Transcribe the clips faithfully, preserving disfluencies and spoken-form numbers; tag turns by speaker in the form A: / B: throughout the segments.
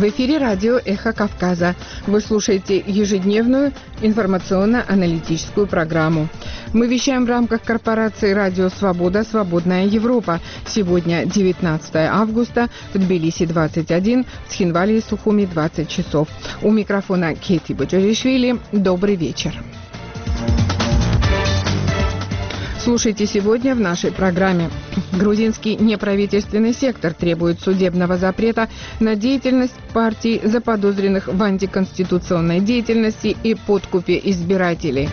A: В эфире радио «Эхо Кавказа». Вы слушаете ежедневную информационно-аналитическую программу. Мы вещаем в рамках корпорации «Радио Свобода. Свободная Европа». Сегодня девятнадцатое августа, в Тбилиси двадцать один, в Цхинвале и Сухуми двадцать часов. У микрофона Кети Боджаришвили. Добрый вечер. Слушайте сегодня в нашей программе. Грузинский неправительственный сектор требует судебного запрета на деятельность партий, заподозренных в антиконституционной деятельности и подкупе избирателей.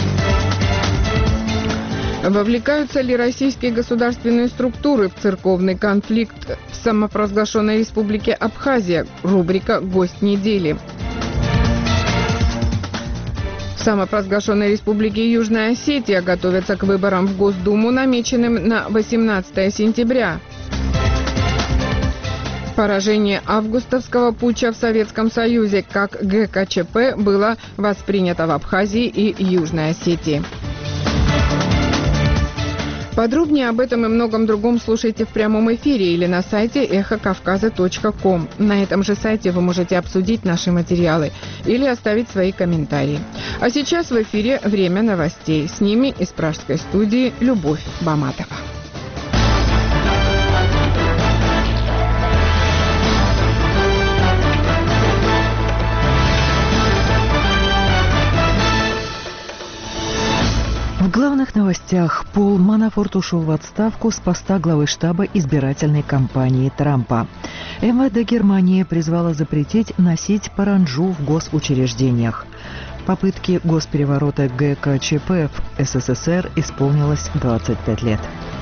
A: Вовлекаются ли российские государственные структуры в церковный конфликт в самопровозглашенной республике Абхазия? Рубрика «Гость недели». В самопровозглашенной республике Южная Осетия готовятся к выборам в Госдуму, намеченным на восемнадцатое сентября. Поражение августовского путча в Советском Союзе, как ГКЧП было воспринято в Абхазии и Южной Осетии. Подробнее об этом и многом другом слушайте в прямом эфире или на сайте эхо кавказа точка ком. На этом же сайте вы можете обсудить наши материалы или оставить свои комментарии. А сейчас в эфире время новостей. С ними из пражской студии Любовь Баматова.
B: В главных новостях. Пол Манафорт ушел в отставку с поста главы штаба избирательной кампании Трампа. эм вэ дэ Германии призвала запретить носить паранджу в госучреждениях. Попытки госпереворота ГКЧП в эс эс эс эр исполнилось двадцать пять лет.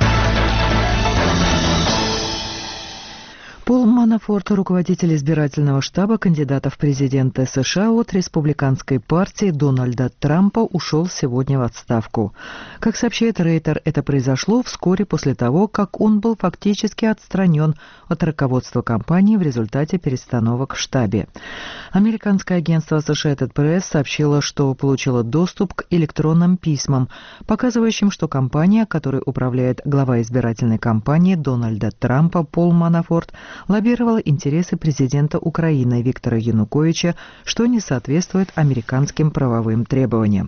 B: Пол Манафорт, руководитель избирательного штаба кандидата в президенты США от республиканской партии Дональда Трампа, ушел сегодня в отставку. Как сообщает Рейтер, это произошло вскоре после того, как он был фактически отстранен от руководства кампании в результате перестановок в штабе. Американское агентство Associated Press сообщило, что получило доступ к электронным письмам, показывающим, что компания, которой управляет глава избирательной кампании Дональда Трампа Пол Манафорт, лоббировала интересы президента Украины Виктора Януковича, что не соответствует американским правовым требованиям.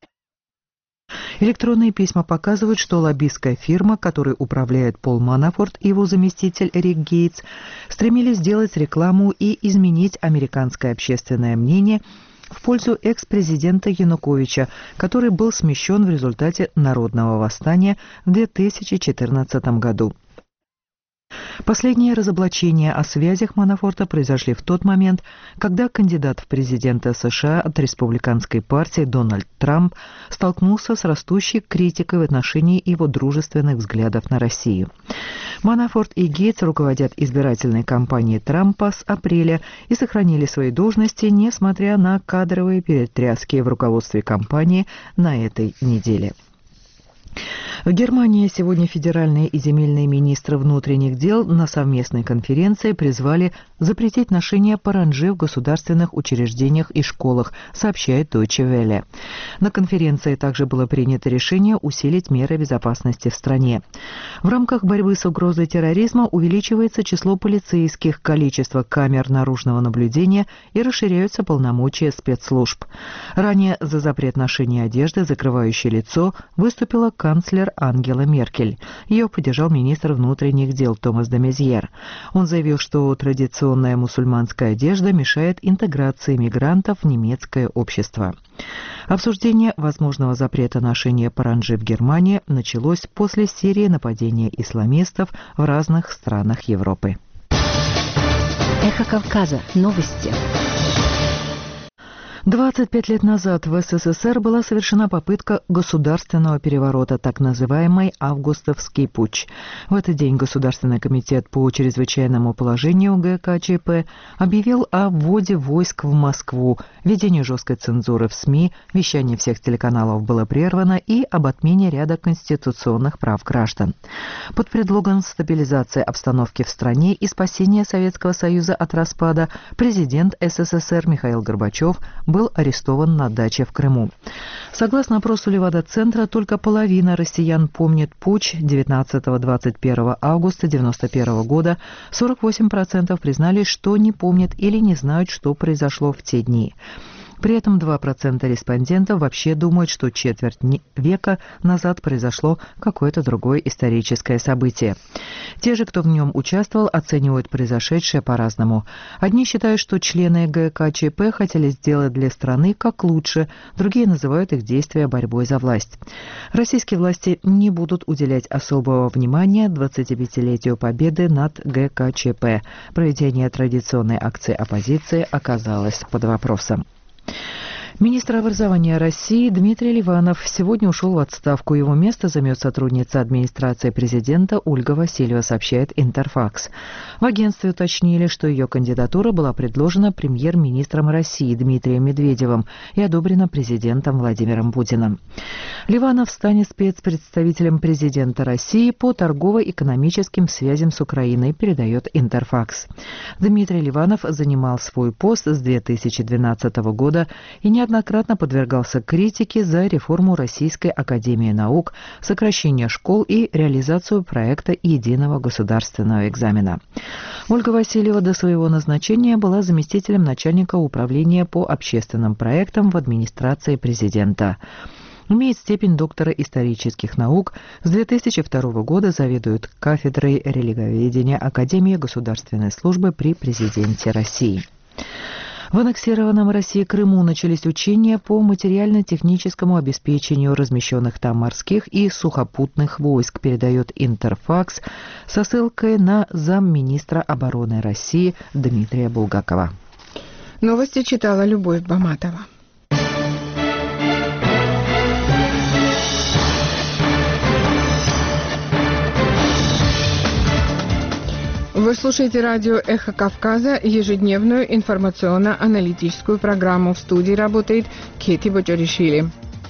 B: Электронные письма показывают, что лоббистская фирма, которой управляет Пол Манафорт и его заместитель Рик Гейтс, стремились сделать рекламу и изменить американское общественное мнение в пользу экс-президента Януковича, который был смещен в результате народного восстания в две тысячи четырнадцатом году. Последние разоблачения о связях Манафорта произошли в тот момент, когда кандидат в президенты США от республиканской партии Дональд Трамп столкнулся с растущей критикой в отношении его дружественных взглядов на Россию. Манафорт и Гейтс руководят избирательной кампанией Трампа с апреля и сохранили свои должности, несмотря на кадровые перетряски в руководстве кампании на этой неделе. В Германии сегодня федеральные и земельные министры внутренних дел на совместной конференции призвали запретить ношение паранджи в государственных учреждениях и школах, сообщает Deutsche Welle. На конференции также было принято решение усилить меры безопасности в стране. В рамках борьбы с угрозой терроризма увеличивается число полицейских, количество камер наружного наблюдения и расширяются полномочия спецслужб. Ранее за запрет ношения одежды, закрывающей лицо, выступила канцлер Ангела Меркель. Ее поддержал министр внутренних дел Томас де Мезьер. Он заявил, что традиционная мусульманская одежда мешает интеграции мигрантов в немецкое общество. Обсуждение возможного запрета ношения паранджи в Германии началось после серии нападений исламистов в разных странах Европы.
C: Эхо Кавказа. Новости.
B: двадцать пять лет назад в эс эс эс эр была совершена попытка государственного переворота, так называемый августовский путч. В этот день Государственный комитет по чрезвычайному положению ГКЧП объявил о вводе войск в Москву, введении жесткой цензуры в СМИ, вещание всех телеканалов было прервано и об отмене ряда конституционных прав граждан. Под предлогом стабилизации обстановки в стране и спасения Советского Союза от распада президент эс эс эс эр Михаил Горбачев был арестован на даче в Крыму. Согласно опросу Левада-центра, только половина россиян помнит путч девятнадцатого — двадцать первого августа девяносто первого года. сорок восемь процентов признали, что не помнят или не знают, что произошло в те дни. При этом два процента респондентов вообще думают, что четверть века назад произошло какое-то другое историческое событие. Те же, кто в нем участвовал, оценивают произошедшее по-разному. Одни считают, что члены ГКЧП хотели сделать для страны как лучше, другие называют их действия борьбой за власть. Российские власти не будут уделять особого внимания двадцатипятилетию победы над ГКЧП. Проведение традиционной акции оппозиции оказалось под вопросом. Министр образования России Дмитрий Ливанов сегодня ушел в отставку. Его место займет сотрудница администрации президента Ольга Васильева, сообщает Интерфакс. В агентстве уточнили, что ее кандидатура была предложена премьер-министром России Дмитрием Медведевым и одобрена президентом Владимиром Путиным. Ливанов станет спецпредставителем президента России по торгово-экономическим связям с Украиной, передает Интерфакс. Дмитрий Ливанов занимал свой пост с две тысячи двенадцатого года и неоднократно неоднократно подвергался критике за реформу Российской академии наук, сокращение школ и реализацию проекта единого государственного экзамена. Ольга Васильева до своего назначения была заместителем начальника управления по общественным проектам в администрации президента. Имеет степень доктора исторических наук, с две тысячи второго года заведует кафедрой религоведения Академии государственной службы при президенте России. В аннексированном России Крыму начались учения по материально-техническому обеспечению размещенных там морских и сухопутных войск, передает Интерфакс со ссылкой на замминистра обороны России Дмитрия Булгакова.
A: Новости читала Любовь Баматова. Вы слушаете радио «Эхо Кавказа», ежедневную информационно-аналитическую программу. В студии работает Кети Бочаришвили.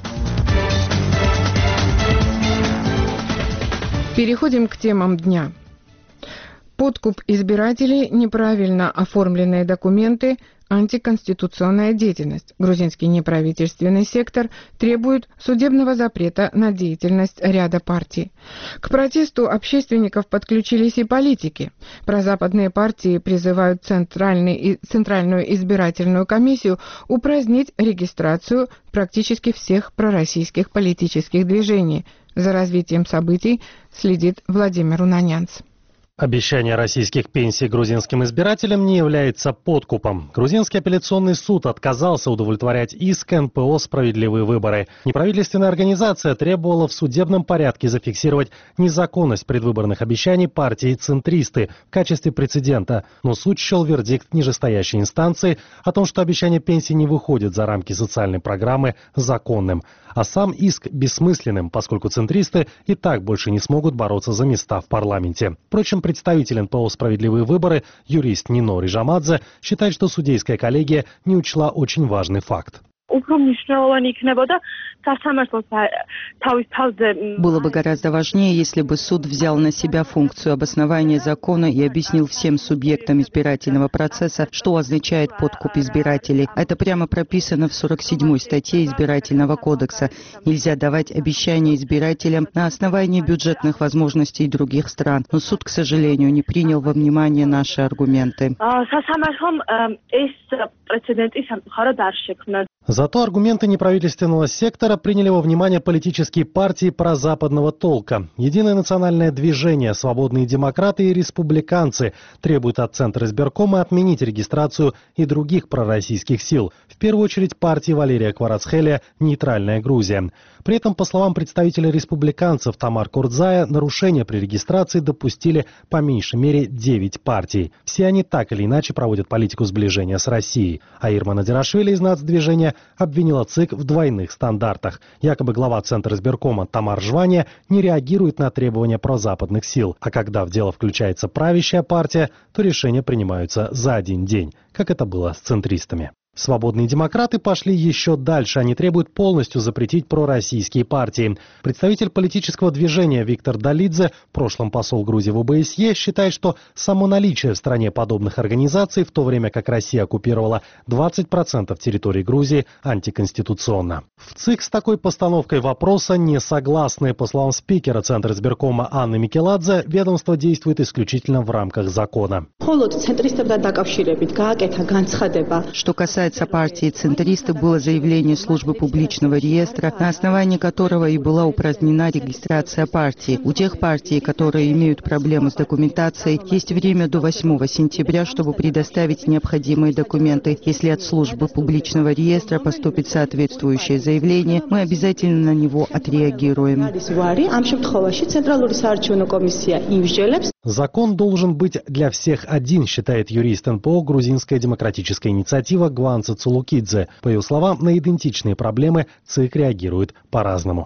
A: Переходим к темам дня. Подкуп избирателей, неправильно оформленные документы, антиконституционная деятельность. Грузинский неправительственный сектор требует судебного запрета на деятельность ряда партий. К протесту общественников подключились и политики. Прозападные партии призывают Центральный, Центральную избирательную комиссию упразднить регистрацию практически всех пророссийских политических движений. За развитием событий следит Владимир Унанянц.
D: Обещание российских пенсий грузинским избирателям не является подкупом. Грузинский апелляционный суд отказался удовлетворять иск эн пэ о «Справедливые выборы». Неправительственная организация требовала в судебном порядке зафиксировать незаконность предвыборных обещаний партии «Центристы» в качестве прецедента, но суд счел вердикт нижестоящей инстанции о том, что обещание пенсий не выходит за рамки социальной программы, законным, а сам иск бессмысленным, поскольку центристы и так больше не смогут бороться за места в парламенте. Впрочем, представитель эн пэ о «Справедливые выборы», юрист Нино Рижамадзе, считает, что судейская коллегия не учла очень важный факт.
E: Было бы гораздо важнее, если бы суд взял на себя функцию обоснования закона и объяснил всем субъектам избирательного процесса, что означает подкуп избирателей. Это прямо прописано в сорок седьмой статье Избирательного кодекса. Нельзя давать обещания избирателям на основании бюджетных возможностей других стран. Но суд, к сожалению, не принял во внимание наши аргументы.
D: Зато аргументы неправительственного сектора приняли во внимание политические партии прозападного толка. Единое национальное движение, свободные демократы и республиканцы требуют от Центра избиркома отменить регистрацию и других пророссийских сил, в первую очередь партии Валерия Кварацхелия «Нейтральная Грузия». При этом, по словам представителя республиканцев Тамар Курдзая, нарушения при регистрации допустили по меньшей мере девять партий. Все они так или иначе проводят политику сближения с Россией. А Ирма Надирашвили из нацдвижения обвинила ЦИК в двойных стандартах. Якобы глава Центра избиркома Тамар Жвания не реагирует на требования прозападных сил, а когда в дело включается правящая партия, то решения принимаются за один день, как это было с центристами. Свободные демократы пошли еще дальше. Они требуют полностью запретить пророссийские партии. Представитель политического движения Виктор Долидзе, в прошлом посол Грузии в ОБСЕ, считает, что само наличие в стране подобных организаций, в то время как Россия оккупировала двадцать процентов территории Грузии, антиконституционно. В ЦИК с такой постановкой вопроса не согласны. По словам спикера Центра избиркома Анны Микеладзе, ведомство действует исключительно в рамках закона.
E: Что касается партии центристов, было заявление службы публичного реестра, на основании которого и была упразднена регистрация партии. У тех партий, которые имеют проблемы с документацией, есть время до восьмого сентября, чтобы предоставить необходимые документы. Если от службы публичного реестра поступит соответствующее заявление, мы обязательно на него отреагируем.
D: Закон должен быть для всех один, считает юрист эн пэ о «Грузинская демократическая инициатива» Гванца Цулукидзе. По ее словам, на идентичные проблемы ЦИК реагирует по-разному.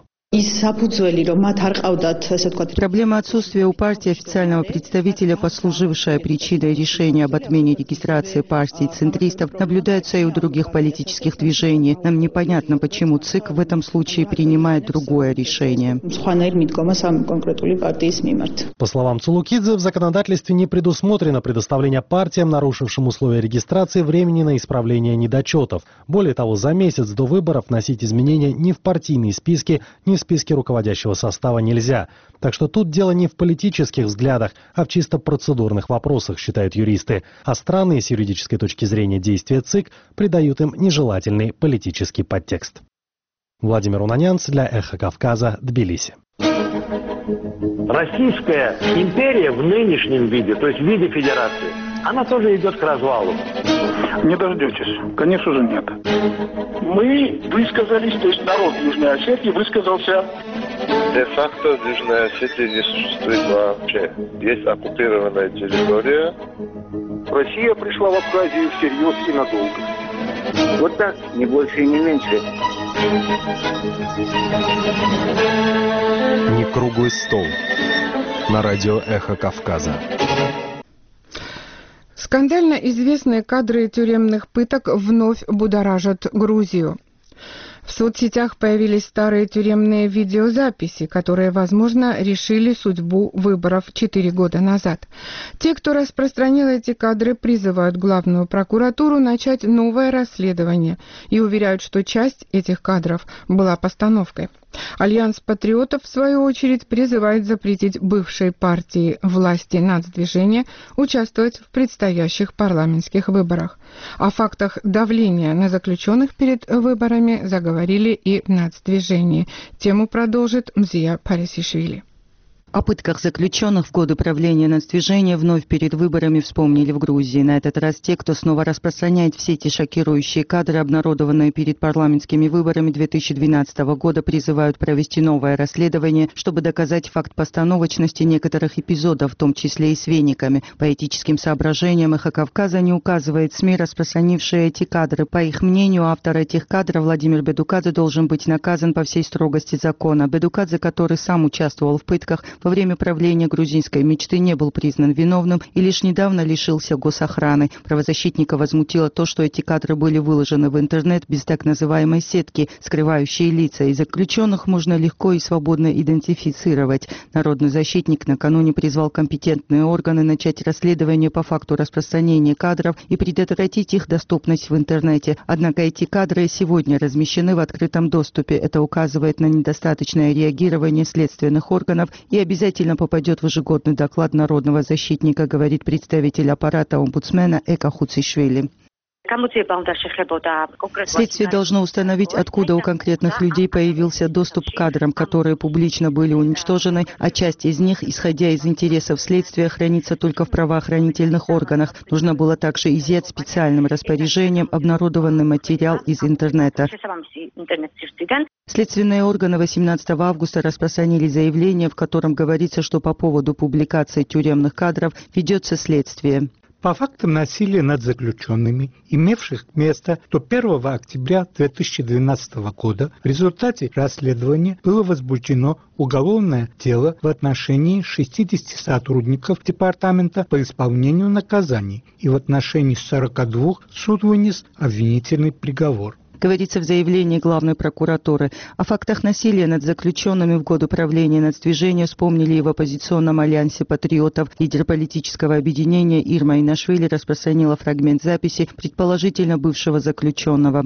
E: Проблема отсутствия у партии официального представителя, послужившая причиной решения об отмене регистрации партий центристов, наблюдается и у других политических движений. Нам непонятно, почему ЦИК в этом случае принимает другое решение.
D: По словам Цулукидзе, в законодательстве не предусмотрено предоставление партиям, нарушившим условия регистрации, времени на исправление недочетов. Более того, за месяц до выборов вносить изменения ни в партийные списки, ни в списке руководящего состава нельзя. Так что тут дело не в политических взглядах, а в чисто процедурных вопросах, считают юристы. А странные с юридической точки зрения действия ЦИК придают им нежелательный политический подтекст. Владимир Унанянц для «Эхо Кавказа», Тбилиси.
F: Российская империя в нынешнем виде, то есть в виде федерации, она тоже идет к развалу.
G: Не дождетесь. Конечно же, нет. Мы высказались, то есть народ Южной Осетии высказался.
H: Де-факто Южная Осетия не существует вообще. Есть оккупированная территория.
G: Россия пришла в Абхазию всерьез и надолго.
I: Вот так, не больше и не меньше.
J: Не круглый стол. На радио «Эхо Кавказа».
A: Скандально известные кадры тюремных пыток вновь будоражат Грузию. В соцсетях появились старые тюремные видеозаписи, которые, возможно, решили судьбу выборов четыре года назад. Те, кто распространил эти кадры, призывают главную прокуратуру начать новое расследование и уверяют, что часть этих кадров была постановкой. Альянс патриотов, в свою очередь, призывает запретить бывшей партии власти нацдвижения участвовать в предстоящих парламентских выборах. О фактах давления на заключенных перед выборами заговорили и в нацдвижении. Тему продолжит Мзия Парисишвили.
E: О пытках заключенных в годы правления нацдвижения вновь перед выборами вспомнили в Грузии. На этот раз те, кто снова распространяет все эти шокирующие кадры, обнародованные перед парламентскими выборами две тысячи двенадцатого года, призывают провести новое расследование, чтобы доказать факт постановочности некоторых эпизодов, в том числе и с вениками. По этическим соображениям «Эхо Кавказа» не указывает СМИ, распространившие эти кадры. По их мнению, автор этих кадров Владимир Бедукадзе должен быть наказан по всей строгости закона. Бедукадзе, который сам участвовал в пытках, во время правления грузинской мечты не был признан виновным и лишь недавно лишился госохраны. Правозащитника возмутило то, что эти кадры были выложены в интернет без так называемой сетки, скрывающей лица, и заключенных можно легко и свободно идентифицировать. Народный защитник накануне призвал компетентные органы начать расследование по факту распространения кадров и предотвратить их доступность в интернете. Однако эти кадры сегодня размещены в открытом доступе. Это указывает на недостаточное реагирование следственных органов и обязательно обязательно попадет в ежегодный доклад народного защитника, говорит представитель аппарата омбудсмена Эка Хуцишвили. Следствие должно установить, откуда у конкретных людей появился доступ к кадрам, которые публично были уничтожены, а часть из них, исходя из интересов следствия, хранится только в правоохранительных органах. Нужно было также изъять специальным распоряжением обнародованный материал из интернета. Следственные органы восемнадцатого августа распространили заявление, в котором говорится, что по поводу публикации тюремных кадров ведется следствие.
K: По фактам насилия над заключенными, имевших место до первого октября две тысячи двенадцатого года, в результате расследования было возбуждено уголовное дело в отношении шестидесяти сотрудников Департамента по исполнению наказаний, и в отношении сорока двух суд вынес обвинительный приговор.
E: Говорится в заявлении главной прокуратуры. О фактах насилия над заключенными в годы правления нацдвижения вспомнили и в оппозиционном альянсе патриотов. Лидер политического объединения Ирма Инашвили распространила фрагмент записи предположительно бывшего заключенного.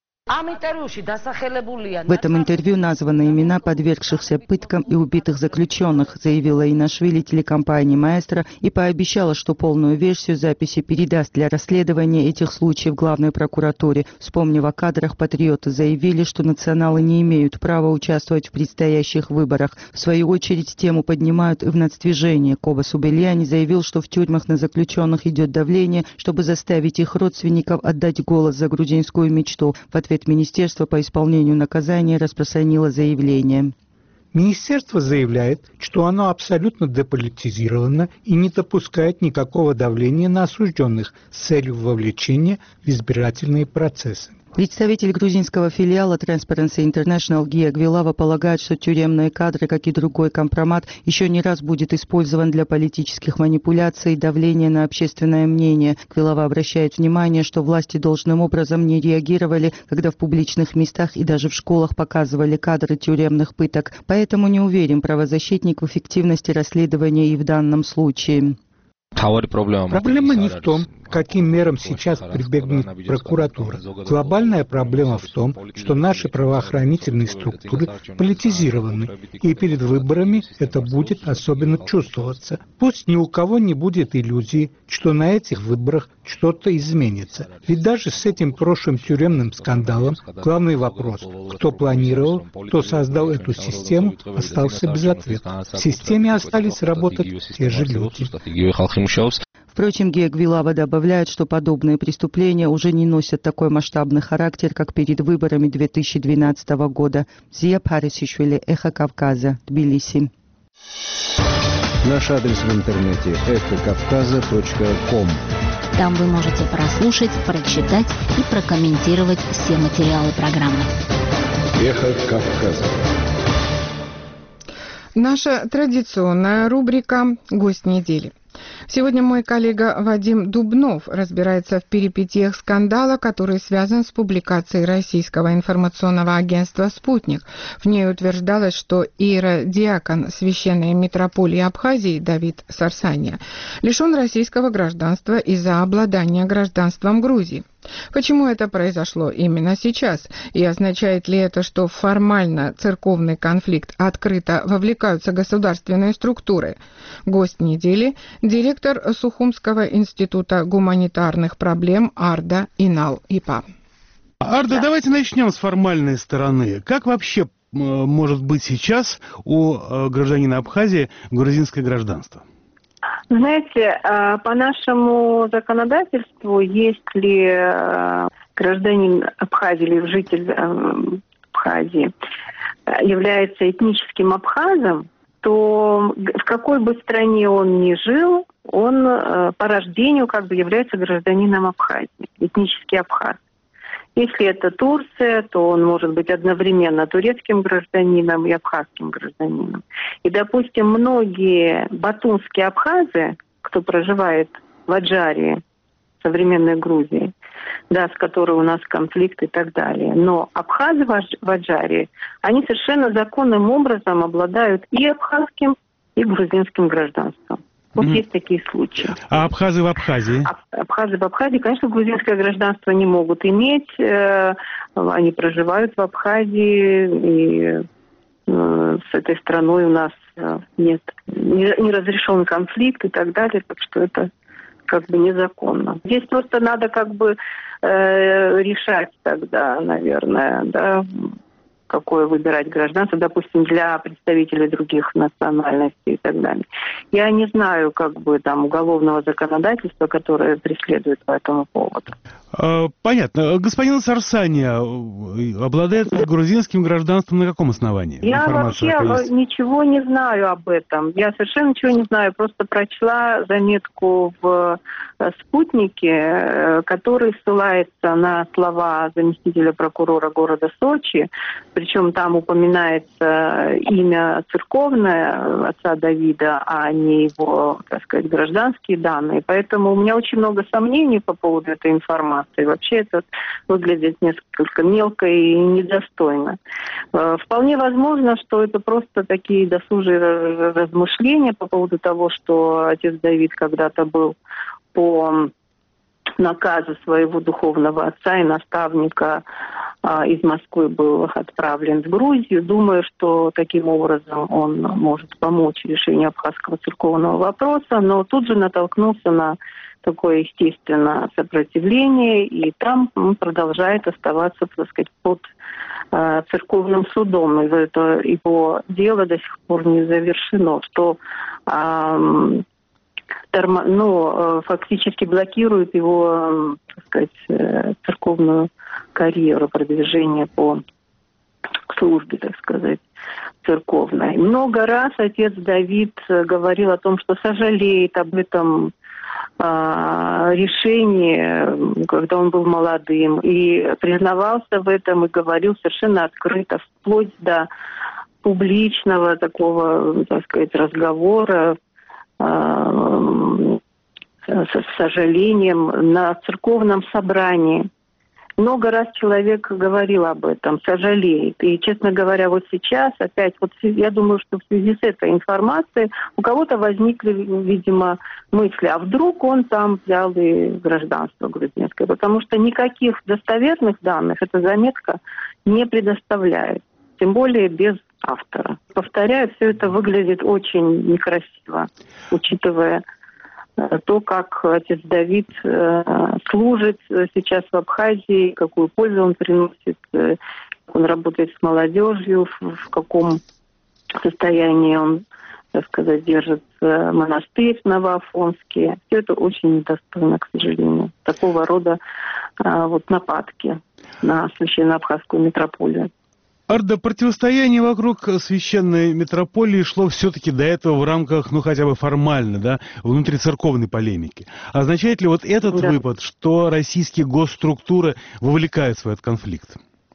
E: В этом интервью названы имена подвергшихся пыткам и убитых заключенных, заявила Инашвили телекомпании «Маэстро» и пообещала, что полную версию записи передаст для расследования этих случаев главной прокуратуре. Вспомнив о кадрах, патриоты заявили, что националы не имеют права участвовать в предстоящих выборах. В свою очередь тему поднимают и в нацдвижении. Коба Субельяни заявил, что в тюрьмах на заключенных идет давление, чтобы заставить их родственников отдать голос за грузинскую мечту. В ответ Министерство по исполнению наказания распространило заявление.
K: Министерство заявляет, что оно абсолютно деполитизировано и не допускает никакого давления на осужденных с целью вовлечения в избирательные процессы.
E: Представитель грузинского филиала Transparency International Гия Гвилава полагает, что тюремные кадры, как и другой компромат, еще не раз будет использован для политических манипуляций и давления на общественное мнение. Гвилава обращает внимание, что власти должным образом не реагировали, когда в публичных местах и даже в школах показывали кадры тюремных пыток. Поэтому не уверен правозащитник в эффективности расследования и в данном случае.
K: Проблема не в том, к каким мерам сейчас прибегнет прокуратура. Глобальная проблема в том, что наши правоохранительные структуры политизированы, и перед выборами это будет особенно чувствоваться. Пусть ни у кого не будет иллюзии, что на этих выборах что-то изменится. Ведь даже с этим прошлым тюремным скандалом главный вопрос, кто планировал, кто создал эту систему, остался без ответа. В системе остались работать те же люди.
E: Впрочем, Гия Гвилава добавляет, что подобные преступления уже не носят такой масштабный характер, как перед выборами две тысячи двенадцатого года. Зия Парисишвили, Эхо Кавказа, Тбилиси.
J: Наш адрес в интернете эхо кавказа точка ком.
C: Там вы можете прослушать, прочитать и прокомментировать все материалы программы.
J: Эхо Кавказа.
A: Наша традиционная рубрика «Гость недели». Сегодня мой коллега Вадим Дубнов разбирается в перипетиях скандала, который связан с публикацией российского информационного агентства «Спутник». В ней утверждалось, что иеродиакон священной митрополии Абхазии Давид Сарсания лишен российского гражданства из-за обладания гражданством Грузии. Почему это произошло именно сейчас? И означает ли это, что в формально церковный конфликт открыто вовлекаются государственные структуры? Гость недели – директор Сухумского института гуманитарных проблем Арда Инал Ипа.
L: Арда, да. Давайте начнем с формальной стороны. Как вообще может быть сейчас у гражданина Абхазии грузинское гражданство?
M: Знаете, по нашему законодательству, если гражданин Абхазии или житель Абхазии является этническим абхазом, то в какой бы стране он ни жил, он по рождению как бы является гражданином Абхазии, этнический абхаз. Если это Турция, то он может быть одновременно турецким гражданином и абхазским гражданином. И, допустим, многие батумские абхазы, кто проживает в Аджарии, современной Грузии, да, с которой у нас конфликт и так далее. Но абхазы в Аджарии, они совершенно законным образом обладают и абхазским, и грузинским гражданством. Вот mm-hmm. есть такие случаи.
L: А абхазы в Абхазии?
M: Абхазы в Абхазии, конечно, грузинское гражданство не могут иметь. Они проживают в Абхазии, и с этой страной у нас нет, не разрешен конфликт и так далее, так что это как бы незаконно. Здесь просто надо как бы э, решать тогда, наверное, да, какое выбирать гражданство, допустим, для представителей других национальностей и так далее. Я не знаю, как бы, там, уголовного законодательства, которое преследует по этому поводу.
L: Понятно. Господин Сарсания обладает грузинским гражданством на каком основании?
M: Я вообще ничего не знаю об этом. Я совершенно ничего не знаю. Просто прочла заметку в «Спутнике», который ссылается на слова заместителя прокурора города Сочи. Причем там упоминается имя церковное отца Давида, а не его, так сказать, гражданские данные. Поэтому у меня очень много сомнений по поводу этой информации. Вообще это выглядит несколько мелко и недостойно. Вполне возможно, что это просто такие досужие размышления по поводу того, что отец Давид когда-то был по наказу своего духовного отца и наставника из Москвы был отправлен в Грузию. Думаю, что таким образом он может помочь решению абхазского церковного вопроса, но тут же натолкнулся на такое, естественно, сопротивление, и там он продолжает оставаться, так сказать, под э, церковным судом. И это его дело до сих пор не завершено, что э, термо, ну, э, фактически блокирует его, э, так сказать, э, церковную карьеру, продвижение по службе, так сказать, церковной. Много раз отец Давид говорил о том, что сожалеет об этом решение, когда он был молодым, и признавался в этом, и говорил совершенно открыто, вплоть до публичного такого, так сказать, разговора с сожалением на церковном собрании. Много раз человек говорил об этом, сожалеет. И, честно говоря, вот сейчас опять, вот я думаю, что в связи с этой информацией у кого-то возникли, видимо, мысли, а вдруг он там взял и гражданство грузинское. Потому что никаких достоверных данных эта заметка не предоставляет. Тем более без автора. Повторяю, все это выглядит очень некрасиво, учитывая то, как отец Давид э, служит сейчас в Абхазии, какую пользу он приносит, э, он работает с молодежью, в, в каком состоянии он, так сказать, держит э, монастырь новоафонский. Все это очень недостойно, к сожалению. Такого рода э, вот нападки на священно-абхазскую митрополию.
L: Арда, противостояние вокруг священной митрополии шло все-таки до этого в рамках, ну, хотя бы формально, да, внутрицерковной полемики. Означает ли вот этот да. выпад, что российские госструктуры вовлекаются в этот конфликт?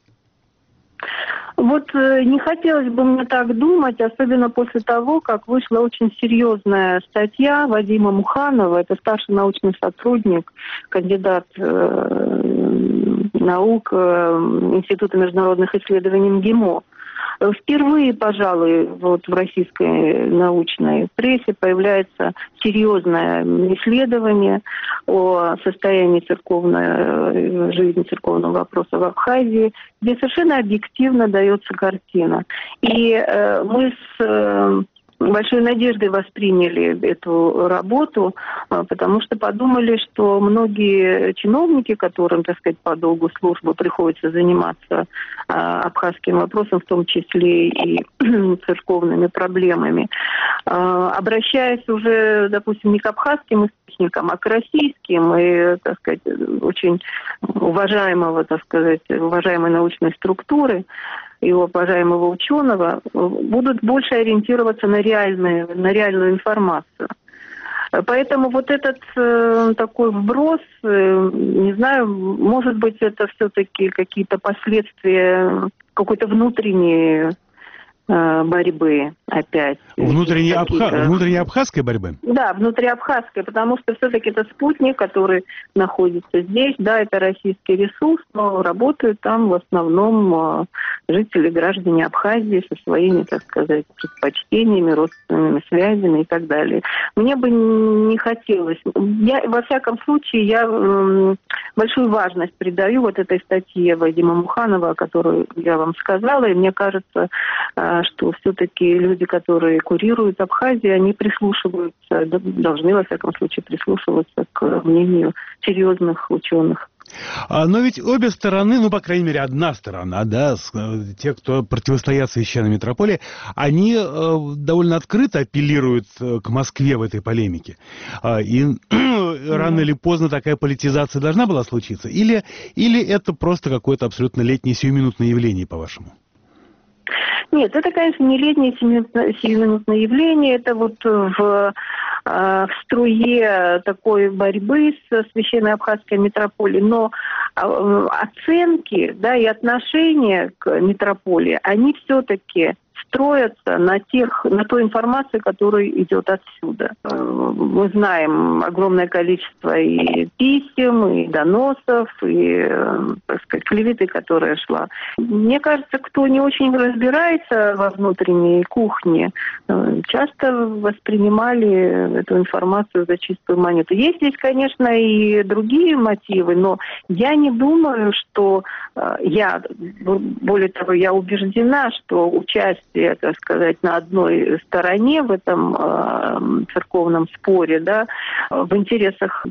M: Вот э, не хотелось бы мне так думать, особенно после того, как вышла очень серьезная статья Вадима Муханова, это старший научный сотрудник, кандидат э, наук э, Института международных исследований МГИМО. Впервые, пожалуй, вот в российской научной прессе появляется серьезное исследование о состоянии церковной жизни, церковного вопроса в Абхазии, где совершенно объективно дается картина. И э, мы с э, большой надеждой восприняли эту работу, потому что подумали, что многие чиновники, которым, так сказать, по долгу службы приходится заниматься абхазским вопросом, в том числе и церковными проблемами, обращаясь уже, допустим, не к абхазским источникам, а к российским и, так сказать, очень уважаемого, так сказать, уважаемой научной структуры, и уважаемого ученого, будут больше ориентироваться на, реальные, на реальную информацию. Поэтому вот этот э, такой вброс, э, не знаю, может быть, это все-таки какие-то последствия какой-то внутренней э, борьбы опять.
L: Внутренней, абха... Внутренней абхазской борьбы?
M: Да, внутриабхазской, потому что все-таки это спутник, который находится здесь, да, это российский ресурс, но работают там в основном э, жители, граждане Абхазии со своими, так сказать, предпочтениями, родственными связями и так далее. Мне бы не хотелось. Я, во всяком случае, я э, большую важность придаю вот этой статье Вадима Муханова, о которой я вам сказала, и мне кажется, э, что все-таки люди, которые курируют Абхазию, они прислушиваются, должны, во всяком случае, прислушиваться к мнению серьезных ученых.
L: Но ведь обе стороны, ну, по крайней мере, одна сторона, да, те, кто противостоят священной митрополии, они довольно открыто апеллируют к Москве в этой полемике. И рано или поздно такая политизация должна была случиться? Или, или это просто какое-то абсолютно летнее сиюминутное явление, по-вашему?
M: Нет, это, конечно, не летнее сиюминутное явление, это вот в, в струе такой борьбы с священной абхазской митрополией, но оценки, да, и отношения к митрополии, они все-таки строятся на тех, на той информации, которая идет отсюда. Мы знаем огромное количество и писем, и доносов, и, так сказать, клеветы, которая шла. Мне кажется, кто не очень разбирается во внутренней кухне, часто воспринимали эту информацию за чистую монету. Есть здесь, конечно, и другие мотивы, но я не думаю, что я, более того, я убеждена, что участие, так сказать, на одной стороне в этом э, церковном споре, да, в интересах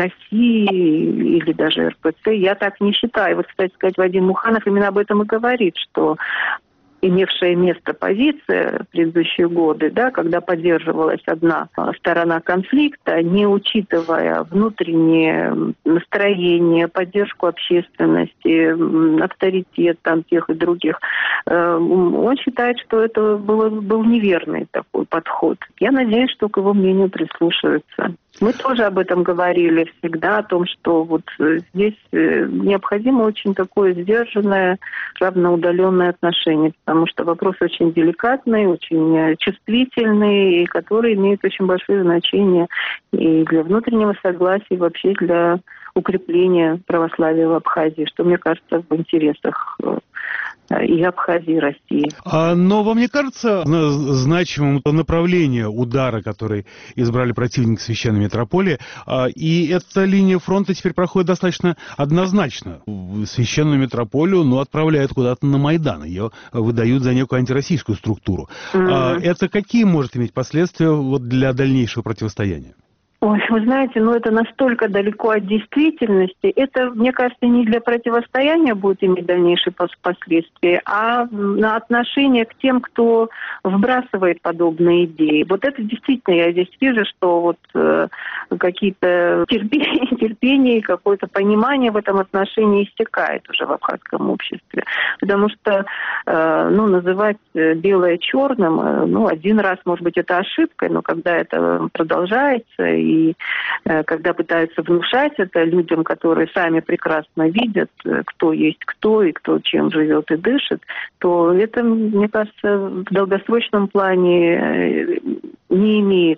M: России или даже эр пэ цэ, я так не считаю. Вот, кстати сказать, Вадим Муханов именно об этом и говорит, что имевшая место позиция в предыдущие годы, да, когда поддерживалась одна сторона конфликта, не учитывая внутреннее настроение, поддержку общественности, авторитет там тех и других, он считает, что это было, был неверный такой подход. Я надеюсь, что к его мнению прислушаются. Мы тоже об этом говорили всегда, о том, что вот здесь необходимо очень такое сдержанное, равноудаленное отношение, потому что вопрос очень деликатный, очень чувствительный, и который имеет очень большое значение и для внутреннего согласия, и вообще для укрепления православия в Абхазии, что, мне кажется, в интересах и Абхазии, и России.
L: А, но вам не кажется значимым направление удара, который избрали противники священной митрополии, а, и эта линия фронта теперь проходит достаточно однозначно. Священную митрополию, ну, отправляют куда-то на Майдан, ее выдают за некую антироссийскую структуру. Mm-hmm. А, это какие может иметь последствия вот для дальнейшего противостояния?
M: Ой, вы знаете, ну это настолько далеко от действительности. Это, мне кажется, не для противостояния будет иметь дальнейшие последствия, а на отношение к тем, кто вбрасывает подобные идеи. Вот это действительно, я здесь вижу, что вот э, какие-то терпения, терпение и какое-то понимание в этом отношении истекает уже в абхазском обществе. Потому что, э, ну, называть белое черным, э, ну, один раз, может быть, это ошибкой, но когда это продолжается и И когда пытаются внушать это людям, которые сами прекрасно видят, кто есть кто и кто чем живет и дышит, то это, мне кажется, в долгосрочном плане не имеет,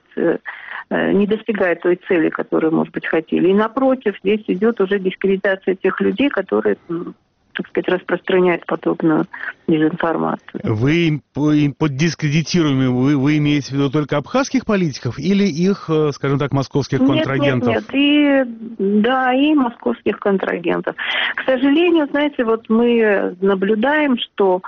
M: не достигает той цели, которую, может быть, хотели. И напротив, здесь идет уже дискредитация тех людей, которые, так сказать, распространяет подобную дезинформацию.
L: Вы под дискредитируемыми вы, вы имеете в виду только абхазских политиков или их, скажем так, московских
M: нет,
L: контрагентов?
M: Нет, нет, и, да, и московских контрагентов. К сожалению, знаете, вот мы наблюдаем, что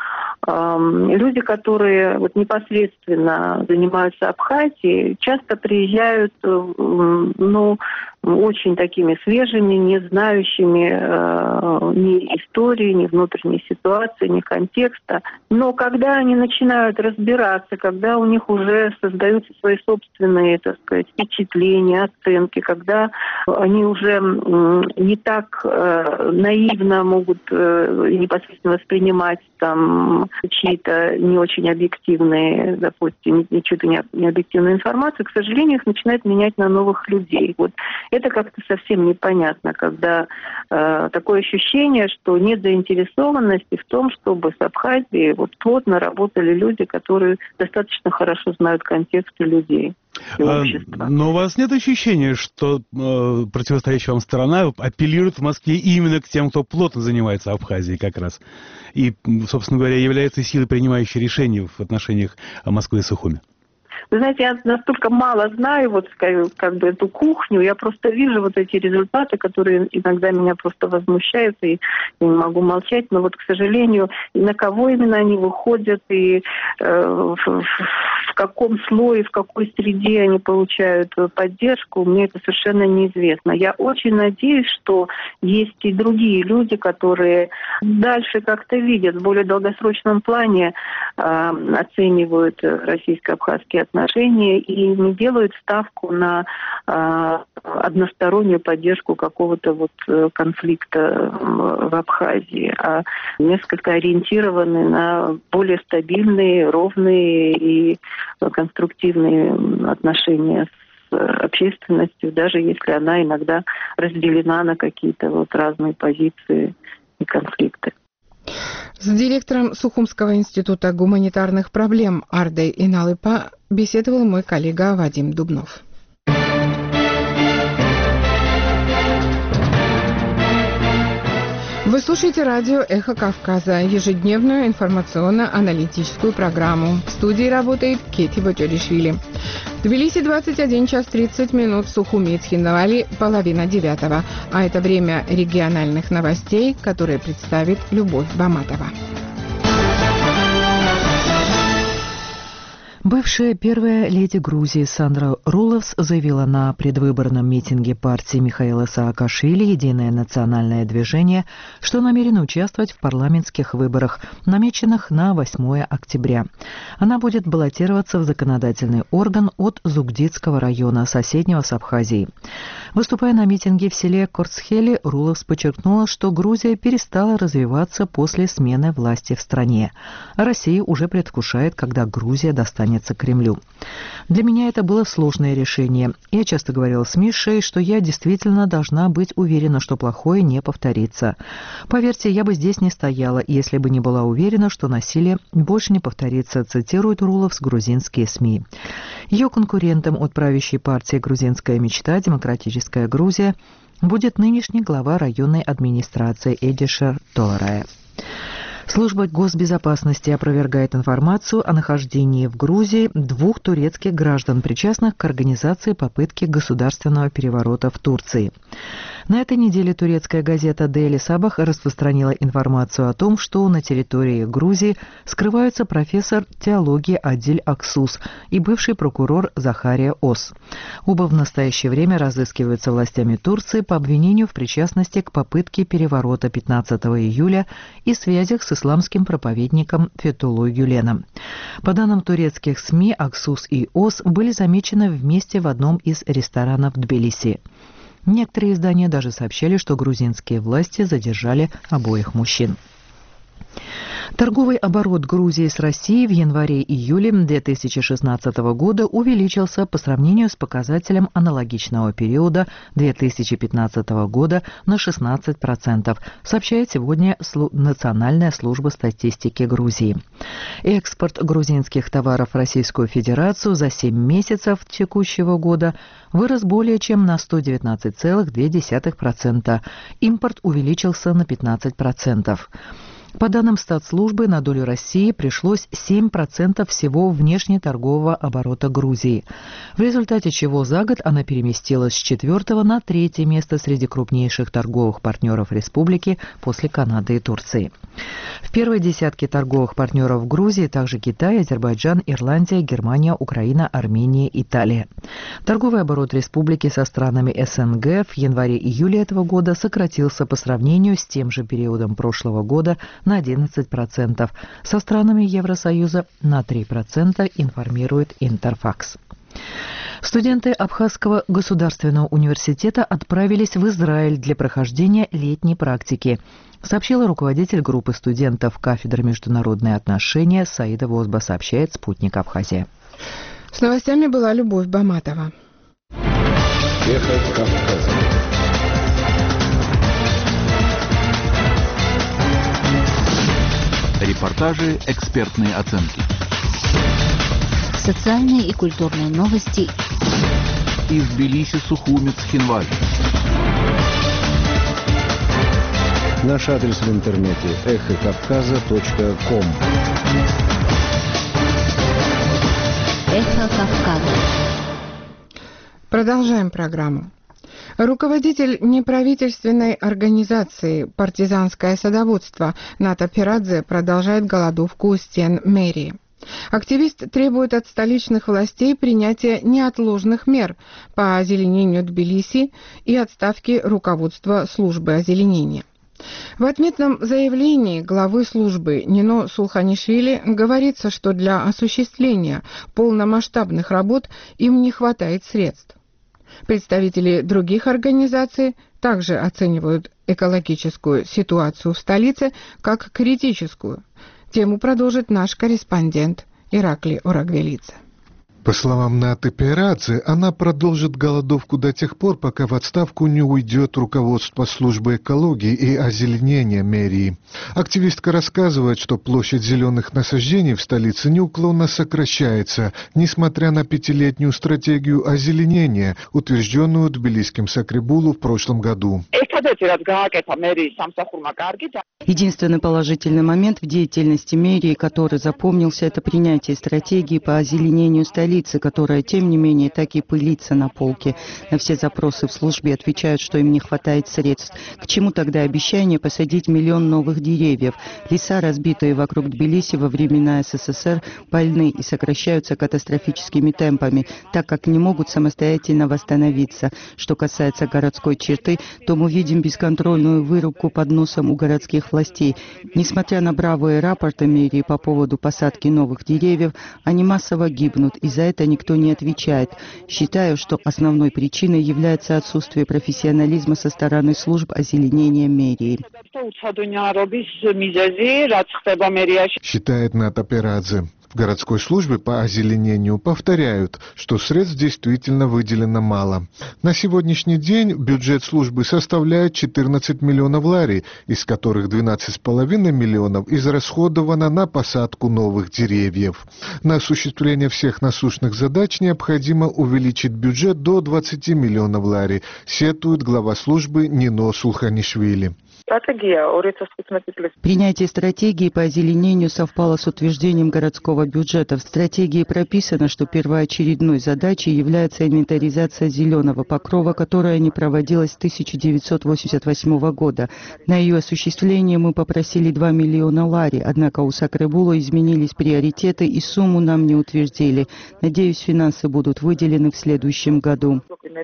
M: э, люди, которые вот непосредственно занимаются Абхазией, часто приезжают, э, ну, очень такими свежими, не знающими э, ни истории, ни внутренней ситуации, ни контекста. Но когда они начинают разбираться, когда у них уже создаются свои собственные, так сказать, впечатления, оценки, когда они уже э, не так э, наивно могут э, непосредственно воспринимать там чьи-то не очень объективные, допустим, чью-то не объективную информацию, к сожалению, их начинает менять на новых людей. Вот это как-то совсем непонятно, когда э, такое ощущение, что нет заинтересованности в том, чтобы с Абхазией вот плотно работали люди, которые достаточно хорошо знают контексты людей.
L: А, но у вас нет ощущения, что э, противостоящая вам сторона апеллирует в Москве именно к тем, кто плотно занимается Абхазией как раз, и, собственно говоря, является силой, принимающей решения в отношениях Москвы и Сухуми?
M: Вы знаете, я настолько мало знаю вот как бы эту кухню, я просто вижу вот эти результаты, которые иногда меня просто возмущают, и я не могу молчать, но вот, к сожалению, на кого именно они выходят, и э, в, в каком слое, в какой среде они получают поддержку, мне это совершенно неизвестно. Я очень надеюсь, что есть и другие люди, которые дальше как-то видят, в более долгосрочном плане э, оценивают российско-абхазские отношения и не делают ставку на э, одностороннюю поддержку какого-то вот конфликта в Абхазии, а несколько ориентированы на более стабильные, ровные и конструктивные отношения с общественностью, даже если она иногда разделена на какие-то вот разные позиции и конфликты.
A: С директором Сухумского института гуманитарных проблем Ардой Иналыпа беседовал мой коллега Вадим Дубнов. Вы слушаете радио «Эхо Кавказа», ежедневную информационно-аналитическую программу. В студии работает Кети Батюришвили. В Тбилиси двадцать один час тридцать минут, в Сухуми и Цхинвали половина девятого. А это время региональных новостей, которые представит Любовь Баматова.
B: Бывшая первая леди Грузии Сандра Руловс заявила на предвыборном митинге партии Михаила Саакашвили «Единое национальное движение», что намерена участвовать в парламентских выборах, намеченных на восьмое октября. Она будет баллотироваться в законодательный орган от Зугдидского района, соседнего с Абхазией. Выступая на митинге в селе Корцхели, Руловс подчеркнула, что Грузия перестала развиваться после смены власти в стране. Россия уже предвкушает, когда Грузия достанет Кремлю. Для меня это было сложное решение. Я часто говорила с Мишей, что я действительно должна быть уверена, что плохое не повторится. Поверьте, я бы здесь не стояла, если бы не была уверена, что насилие больше не повторится, цитирует Руловс грузинские СМИ. Ее конкурентом от правящей партии «Грузинская мечта» «Демократическая Грузия» будет нынешний глава районной администрации Эдишер Толарая. Служба госбезопасности опровергает информацию о нахождении в Грузии двух турецких граждан, причастных к организации попытки государственного переворота в Турции. На этой неделе турецкая газета Daily Sabah распространила информацию о том, что на территории Грузии скрываются профессор теологии Адиль Аксус и бывший прокурор Захария Ос. Оба в настоящее время разыскиваются властями Турции по обвинению в причастности к попытке переворота пятнадцатого июля и связях с исламским проповедником Фетуллой Гюленом. По данным турецких СМИ, Аксус и Ос были замечены вместе в одном из ресторанов Тбилиси. Некоторые издания даже сообщали, что грузинские власти задержали обоих мужчин. Торговый оборот Грузии с Россией в январе-июле две тысячи шестнадцатого года увеличился по сравнению с показателем аналогичного периода две тысячи пятнадцатого года на шестнадцать процентов, сообщает сегодня Национальная служба статистики Грузии. Экспорт грузинских товаров в Российскую Федерацию за семь месяцев текущего года вырос более чем на сто девятнадцать целых две десятых процента. Импорт увеличился на пятнадцать процентов. По данным статслужбы, на долю России пришлось семь процентов всего внешнеторгового оборота Грузии, в результате чего за год она переместилась с четвертого на третье место среди крупнейших торговых партнеров республики после Канады и Турции. В первой десятке торговых партнеров Грузии также Китай, Азербайджан, Ирландия, Германия, Украина, Армения, Италия. Торговый оборот республики со странами СНГ в январе-июле этого года сократился по сравнению с тем же периодом прошлого года на одиннадцать процентов, со странами Евросоюза на три процента, информирует Интерфакс. Студенты Абхазского государственного университета отправились в Израиль для прохождения летней практики, сообщила руководитель группы студентов кафедры международные отношения Саида Возба, сообщает «Спутник Абхазия».
A: С новостями была Любовь Баматова.
J: Эхо Кавказа.
N: Репортажи, экспертные оценки.
C: Социальные и культурные новости.
N: Из Тбилиси, Сухуми, Цхинвали.
J: Наш адрес в интернете эхо кавказа точка ком.
C: Эхо Кавказа.
A: Продолжаем программу. Руководитель неправительственной организации «Партизанское садоводство» Ната Пирадзе продолжает голодовку у стен мэрии. Активист требует от столичных властей принятия неотложных мер по озеленению Тбилиси и отставки руководства службы озеленения. В отметном заявлении главы службы Нино Сулханишвили говорится, что для осуществления полномасштабных работ им не хватает средств. Представители других организаций также оценивают экологическую ситуацию в столице как критическую. Тему продолжит наш корреспондент Иракли Орагвелидзе.
O: По словам Наты Перадзе, она продолжит голодовку до тех пор, пока в отставку не уйдет руководство службы экологии и озеленения мэрии. Активистка рассказывает, что площадь зеленых насаждений в столице неуклонно сокращается, несмотря на пятилетнюю стратегию озеленения, утвержденную тбилисским Сакрибулу в прошлом году.
E: Единственный положительный момент в деятельности мэрии, который запомнился, это принятие стратегии по озеленению столицы, которая, тем не менее, так и пылится на полке. На все запросы в службе отвечают, что им не хватает средств. К чему тогда обещание посадить миллион новых деревьев? Леса, разбитые вокруг Тбилиси во времена СССР, больны и сокращаются катастрофическими темпами, так как не могут самостоятельно восстановиться. Что касается городской черты, то мы видим бесконтрольную вырубку под носом у городских властей. Несмотря на бравые рапорты мэрии по поводу посадки новых деревьев, они массово гибнут, и за это никто не отвечает. Считаю, что основной причиной является отсутствие профессионализма со стороны служб озеленения мэрии.
O: Считает Ната Перадзе. В городской службе по озеленению повторяют, что средств действительно выделено мало. На сегодняшний день бюджет службы составляет четырнадцать миллионов лари, из которых двенадцать с половиной миллионов израсходовано на посадку новых деревьев. На осуществление всех насущных задач необходимо увеличить бюджет до двадцати миллионов лари, сетует глава службы Нино Сулханишвили.
E: Принятие стратегии по озеленению совпало с утверждением городского бюджета. В стратегии прописано, что первоочередной задачей является инвентаризация зеленого покрова, которая не проводилась с тысяча девятьсот восемьдесят восьмого года. На ее осуществление мы попросили два миллиона лари, однако у Сакрибула изменились приоритеты и сумму нам не утвердили. Надеюсь, финансы будут выделены в следующем году.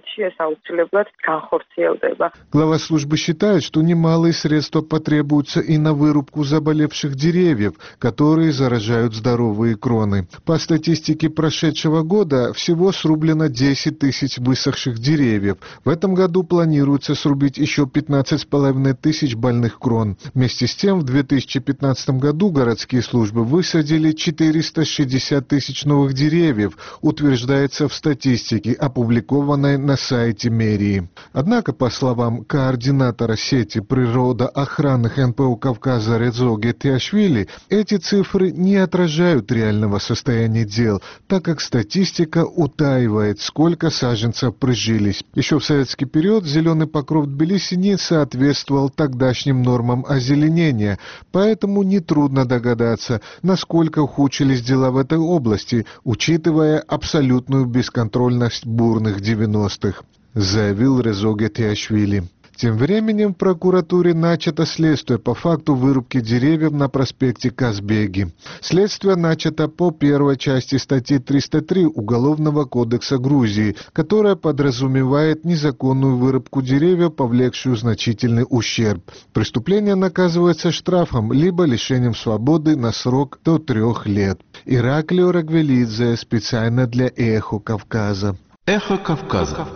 O: Глава службы считает, что немалые средства потребуются и на вырубку заболевших деревьев, которые заражают здоровые кроны. По статистике прошедшего года всего срублено десять тысяч высохших деревьев. В этом году планируется срубить еще пятнадцать с половиной тысяч больных крон. Вместе с тем, в две тысячи пятнадцатом году городские службы высадили четыреста шестьдесят тысяч новых деревьев, утверждается в статистике, опубликованной на сайте мэрии. Однако, по словам координатора сети природоохранных эн пэ о Кавказа Резо Гетиашвили, эти цифры не отражают реального состояния дел, так как статистика утаивает, сколько саженцев прижились. Еще в советский период зеленый покров Тбилиси не соответствовал тогдашним нормам озеленения, поэтому нетрудно догадаться, насколько ухудшились дела в этой области, учитывая абсолютную бесконтрольность бурных девяностых, заявил Резо Гетиашвили. Тем временем в прокуратуре начато следствие по факту вырубки деревьев на проспекте Казбеги. Следствие начато по первой части статьи триста три Уголовного кодекса Грузии, которая подразумевает незаконную вырубку деревьев, повлекшую значительный ущерб. Преступление наказывается штрафом либо лишением свободы на срок до трех лет. Иракли Орагвелидзе специально для «Эхо Кавказа».
N: «Эхо Кавказа».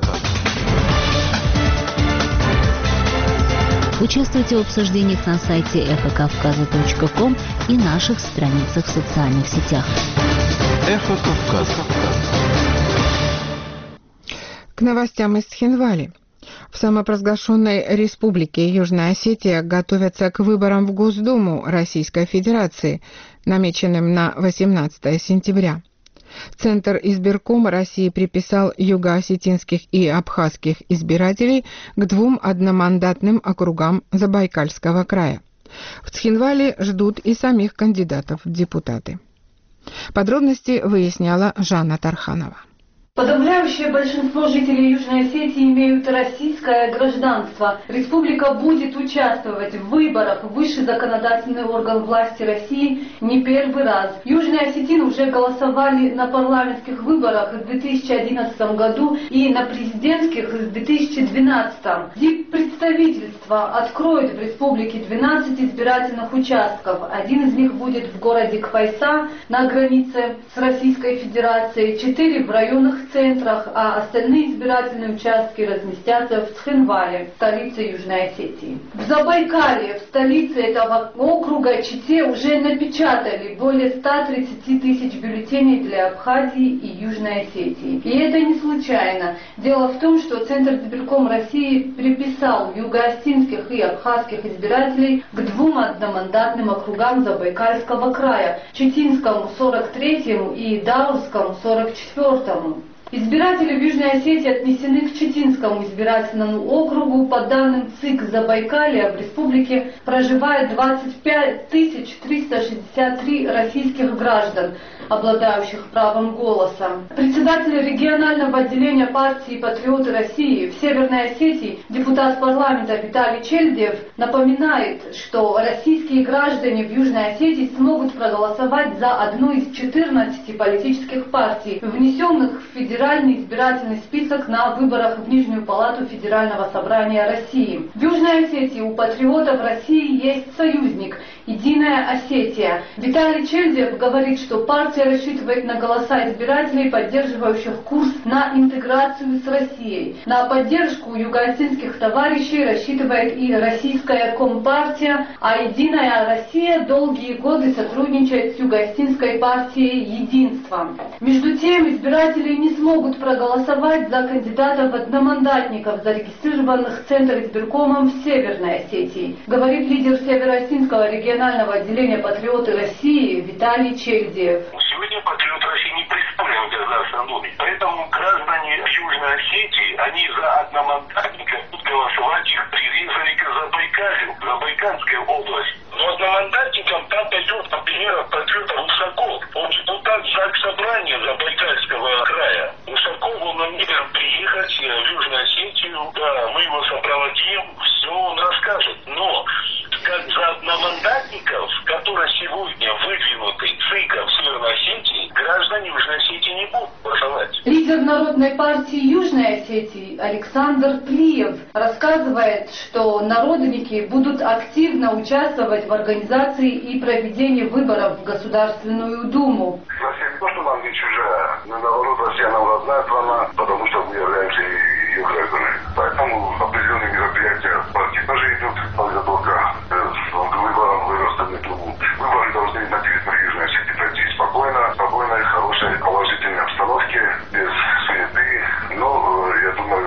C: Участвуйте в обсуждениях на сайте эхо кавказа точка ком и наших страницах в социальных сетях.
N: Эхо Кавказа.
A: К новостям из Цхинвали. В самопровозглашенной республике Южная Осетия готовятся к выборам в Госдуму Российской Федерации, намеченным на восемнадцатое сентября. Центр избиркома России приписал юго-осетинских и абхазских избирателей к двум одномандатным округам Забайкальского края. В Цхинвале ждут и самих кандидатов в депутаты. Подробности выясняла Жанна Тарханова.
P: Подавляющее большинство жителей Южной Осетии имеют российское гражданство. Республика будет участвовать в выборах в высший законодательный орган власти России не первый раз. Южные осетины уже голосовали на парламентских выборах в две тысячи одиннадцатом году и на президентских в две тысячи двенадцатом. Диппредставительство откроет в республике двенадцать избирательных участков. Один из них будет в городе Квайса на границе с Российской Федерацией, четыре в районах центрах, а остальные избирательные участки разместятся в Цхинвале, столице Южной Осетии. В Забайкалье, в столице этого округа, Чите, уже напечатали более ста тридцати тысяч бюллетеней для Абхазии и Южной Осетии. И это не случайно. Дело в том, что Центр избирком России приписал юго-осетинских и абхазских избирателей к двум одномандатным округам Забайкальского края, Читинскому сорок третьему и Даурскому сорок четвёртому. Избиратели в Южной Осетии отнесены к Читинскому избирательному округу. По данным ЦИК Забайкалья, в республике проживает двадцать пять тысяч триста шестьдесят три российских граждан, обладающих правом голоса. Председатель регионального отделения партии «Патриоты России» в Северной Осетии, депутат парламента Виталий Чельдев, напоминает, что российские граждане в Южной Осетии смогут проголосовать за одну из четырнадцати политических партий, внесенных в федеральный избирательный список на выборах в Нижнюю палату Федерального собрания России. В Южной Осетии у патриотов России есть союзник – «Единая Осетия». Виталий Чельдев говорит, что партия рассчитывает на голоса избирателей, поддерживающих курс на интеграцию с Россией. На поддержку юго-осетинских товарищей рассчитывает и российская Компартия, а «Единая Россия» долгие годы сотрудничает с юго-осетинской партией «Единство». Между тем, избиратели не смогут проголосовать за кандидатов-одномандатников, зарегистрированных Центром избиркомом в Северной Осетии, говорит лидер Северо-Осетинского регионального отделения «Патриоты России» Виталий Чельдев.
Q: Сегодня «Патриоты России» не представлены в Государственном Думе, поэтому граждане Южной Осетии, они за одномандатников будут голосовать, их прирезали к Забайкалью, Забайкальская область. Но одномандатникам там пойдет, например, от патриота Ушаков. Он депутат Заксобрания Забайкальского края. Ушаков, он намерен приехать в Южную Осетию, да, мы его сопроводим, все он расскажет. Но как за одномандатников, которые сегодня выдвинуты ЦИКом в Северной Осетии, граждане Южной Осетии не будут голосовать.
P: Лидер Народной партии Южной Осетии Александр Плиев рассказывает, что народники будут активно участвовать в организации и проведении выборов в Государственную Думу.
Q: Россия не то, что нам не чужая, но наоборот, Россия нам родная страна, потому что мы являемся ее гражданами. Поэтому определенные мероприятия партии тоже идут, подготовка к выборам в Государственную Думу. Выборы должны на территории Южной Осетии пройти спокойно, спокойной, хорошей, положительной обстановке, без суеты. Но, я думаю,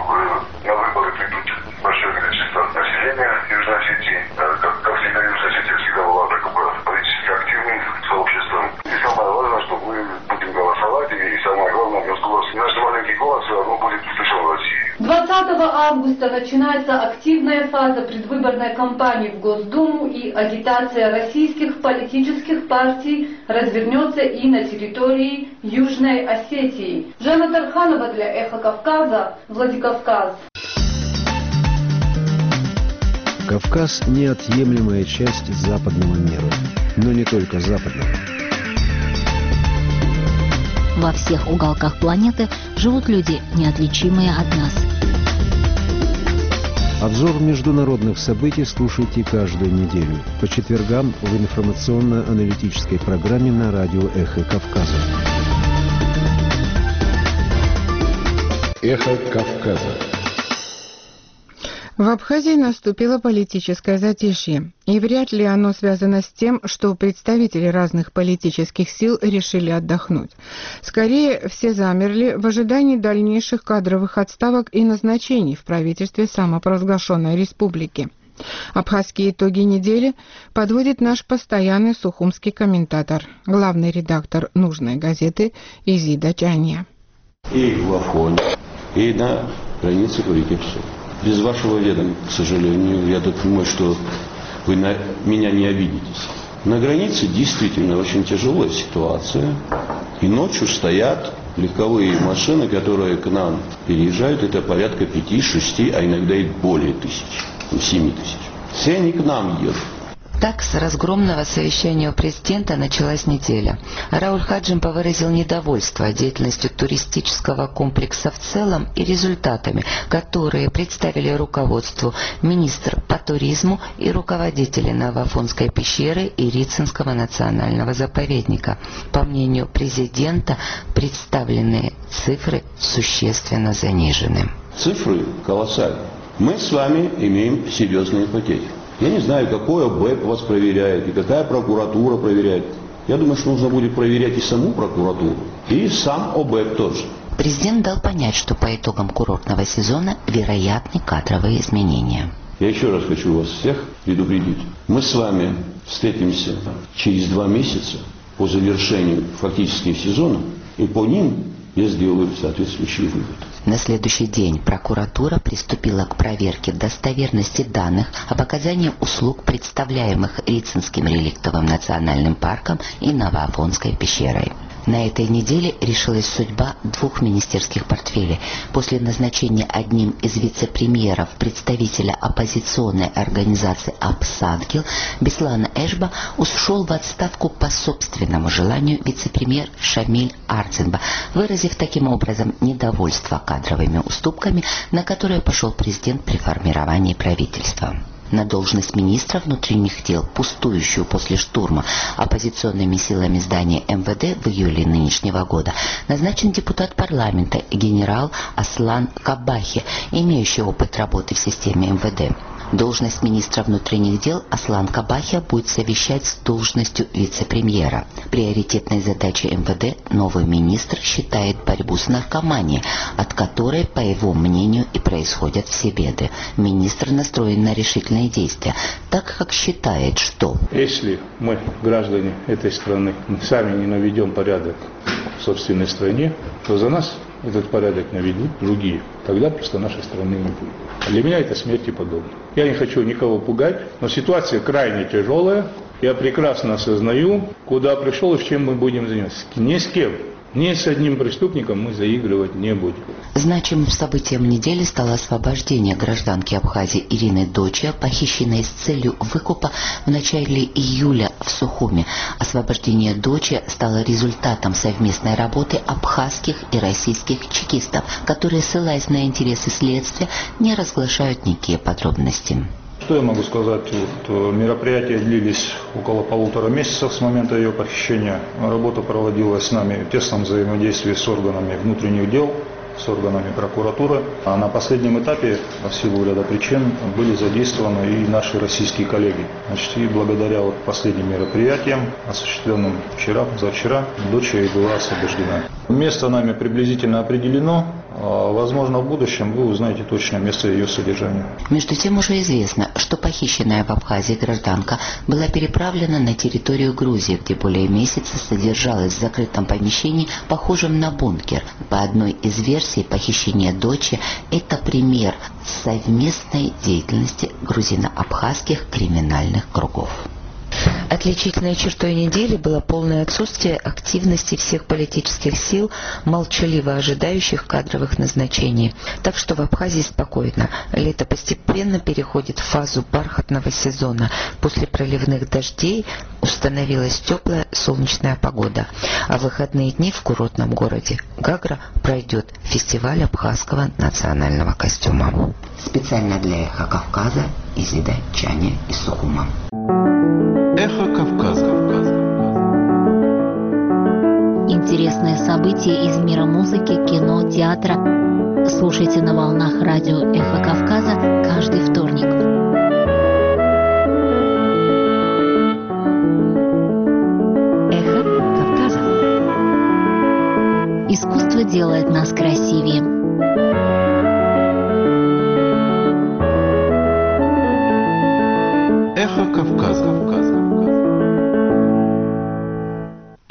Q: на выборы придут большое количество населения Южной Осетии. Как, как всегда, Южная Осетия всегда была такой политически активным сообществом. И самое важное, что мы будем голосовать, и самое главное, наш голос, наш маленький голос, он будет услышан в России.
P: двадцатого августа начинается активная фаза предвыборной кампании в Госдуму, и агитация российских политических партий развернется и на территории Южной Осетии. Жанна Тарханова для «Эхо Кавказа», Владикавказ.
J: Кавказ – неотъемлемая часть западного мира, но не только западного.
C: Во всех уголках планеты живут люди, неотличимые от нас.
J: Обзор международных событий слушайте каждую неделю по четвергам в информационно-аналитической программе на радио «Эхо Кавказа».
N: «Эхо Кавказа».
A: В Абхазии наступило политическое затишье, и вряд ли оно связано с тем, что представители разных политических сил решили отдохнуть. Скорее, все замерли в ожидании дальнейших кадровых отставок и назначений в правительстве самопровозглашенной республики. Абхазские итоги недели подводит наш постоянный сухумский комментатор, главный редактор нужной газеты Изида Чанья.
R: И в Афоне, и на границе говорите все. Без вашего ведома, к сожалению, я так понимаю, что вы на меня не обидитесь. На границе действительно очень тяжелая ситуация. И ночью стоят легковые машины, которые к нам переезжают. Это порядка пяти-шести, а иногда и более тысяч, семи тысяч. Все они к нам едут.
S: Так, с разгромного совещания у президента началась неделя. Рауль Хаджимба выразил недовольство деятельностью туристического комплекса в целом и результатами, которые представили руководству министр по туризму и руководители Новоафонской пещеры и Рицинского национального заповедника. По мнению президента, представленные цифры существенно занижены.
R: Цифры колоссальные. Мы с вами имеем серьезные потери. Я не знаю, какой ОБЭП вас проверяет и какая прокуратура проверяет. Я думаю, что нужно будет проверять и саму прокуратуру, и сам ОБЭП тоже.
S: Президент дал понять, что по итогам курортного сезона вероятны кадровые изменения.
R: Я еще раз хочу вас всех предупредить. Мы с вами встретимся через два месяца по завершению фактических сезонов, и по ним я сделаю соответствующие выводы.
S: На следующий день прокуратура приступила к проверке достоверности данных об оказании услуг, представляемых Рицинским реликтовым национальным парком и Новоафонской пещерой. На этой неделе решилась судьба двух министерских портфелей. После назначения одним из вице-премьеров представителя оппозиционной организации Апсадгил Беслана Эшба ушел в отставку по собственному желанию вице-премьер Шамиль Арцинба, выразив таким образом недовольство кадровыми уступками, на которые пошел президент при формировании правительства. На должность министра внутренних дел, пустующую после штурма оппозиционными силами здания эм вэ дэ в июле нынешнего года, назначен депутат парламента генерал Аслан Кабахи, имеющий опыт работы в системе эм вэ дэ. Должность министра внутренних дел Аслан Кабахи будет совмещать с должностью вице-премьера. Приоритетной задачей эм вэ дэ новый министр считает борьбу с наркоманией, от которой, по его мнению, и происходят все беды. Министр настроен на решительные действия, так как считает, что
T: если мы, граждане этой страны, мы сами не наведем порядок в собственной стране, то за нас этот порядок наведут другие. Тогда просто нашей страны не будет. Для меня это смерти подобно. Я не хочу никого пугать, но ситуация крайне тяжелая. Я прекрасно осознаю, куда пришел и с чем мы будем заниматься. Ни с кем, ни с одним преступником мы заигрывать не будем.
S: Значимым событием недели стало освобождение гражданки Абхазии Ирины Доча, похищенной с целью выкупа в начале июля в Сухуми. Освобождение Дочи стало результатом совместной работы абхазских и российских чекистов, которые, ссылаясь на интересы следствия, не разглашают никакие подробности.
T: Что я могу сказать? Вот, мероприятия длились около полутора месяцев с момента ее похищения. Работа проводилась с нами в тесном взаимодействии с органами внутренних дел, с органами прокуратуры. А на последнем этапе, по силу ряда причин, были задействованы и наши российские коллеги. Значит, и благодаря вот последним мероприятиям, осуществленным вчера, позавчера, дочь и была освобождена. Место нами приблизительно определено. Возможно, в будущем вы узнаете точное место ее содержания.
S: Между тем уже известно, что похищенная в Абхазии гражданка была переправлена на территорию Грузии, где более месяца содержалась в закрытом помещении, похожем на бункер. По одной из версий, похищение дочери – это пример совместной деятельности грузино-абхазских криминальных кругов. Отличительной чертой недели было полное отсутствие активности всех политических сил, молчаливо ожидающих кадровых назначений. Так что в Абхазии спокойно. Лето постепенно переходит в фазу бархатного сезона. После проливных дождей установилась теплая солнечная погода. А в выходные дни в курортном городе Гагра пройдет фестиваль абхазского национального костюма. Специально для Эхо Кавказа Изида Чаня из Сухума.
N: Эхо Кавказа.
C: Интересные события из мира музыки, кино, театра. Слушайте на волнах радио Эхо Кавказа каждый вторник. Эхо Кавказа. Искусство делает нас красивее.
N: Эхо Кавказа.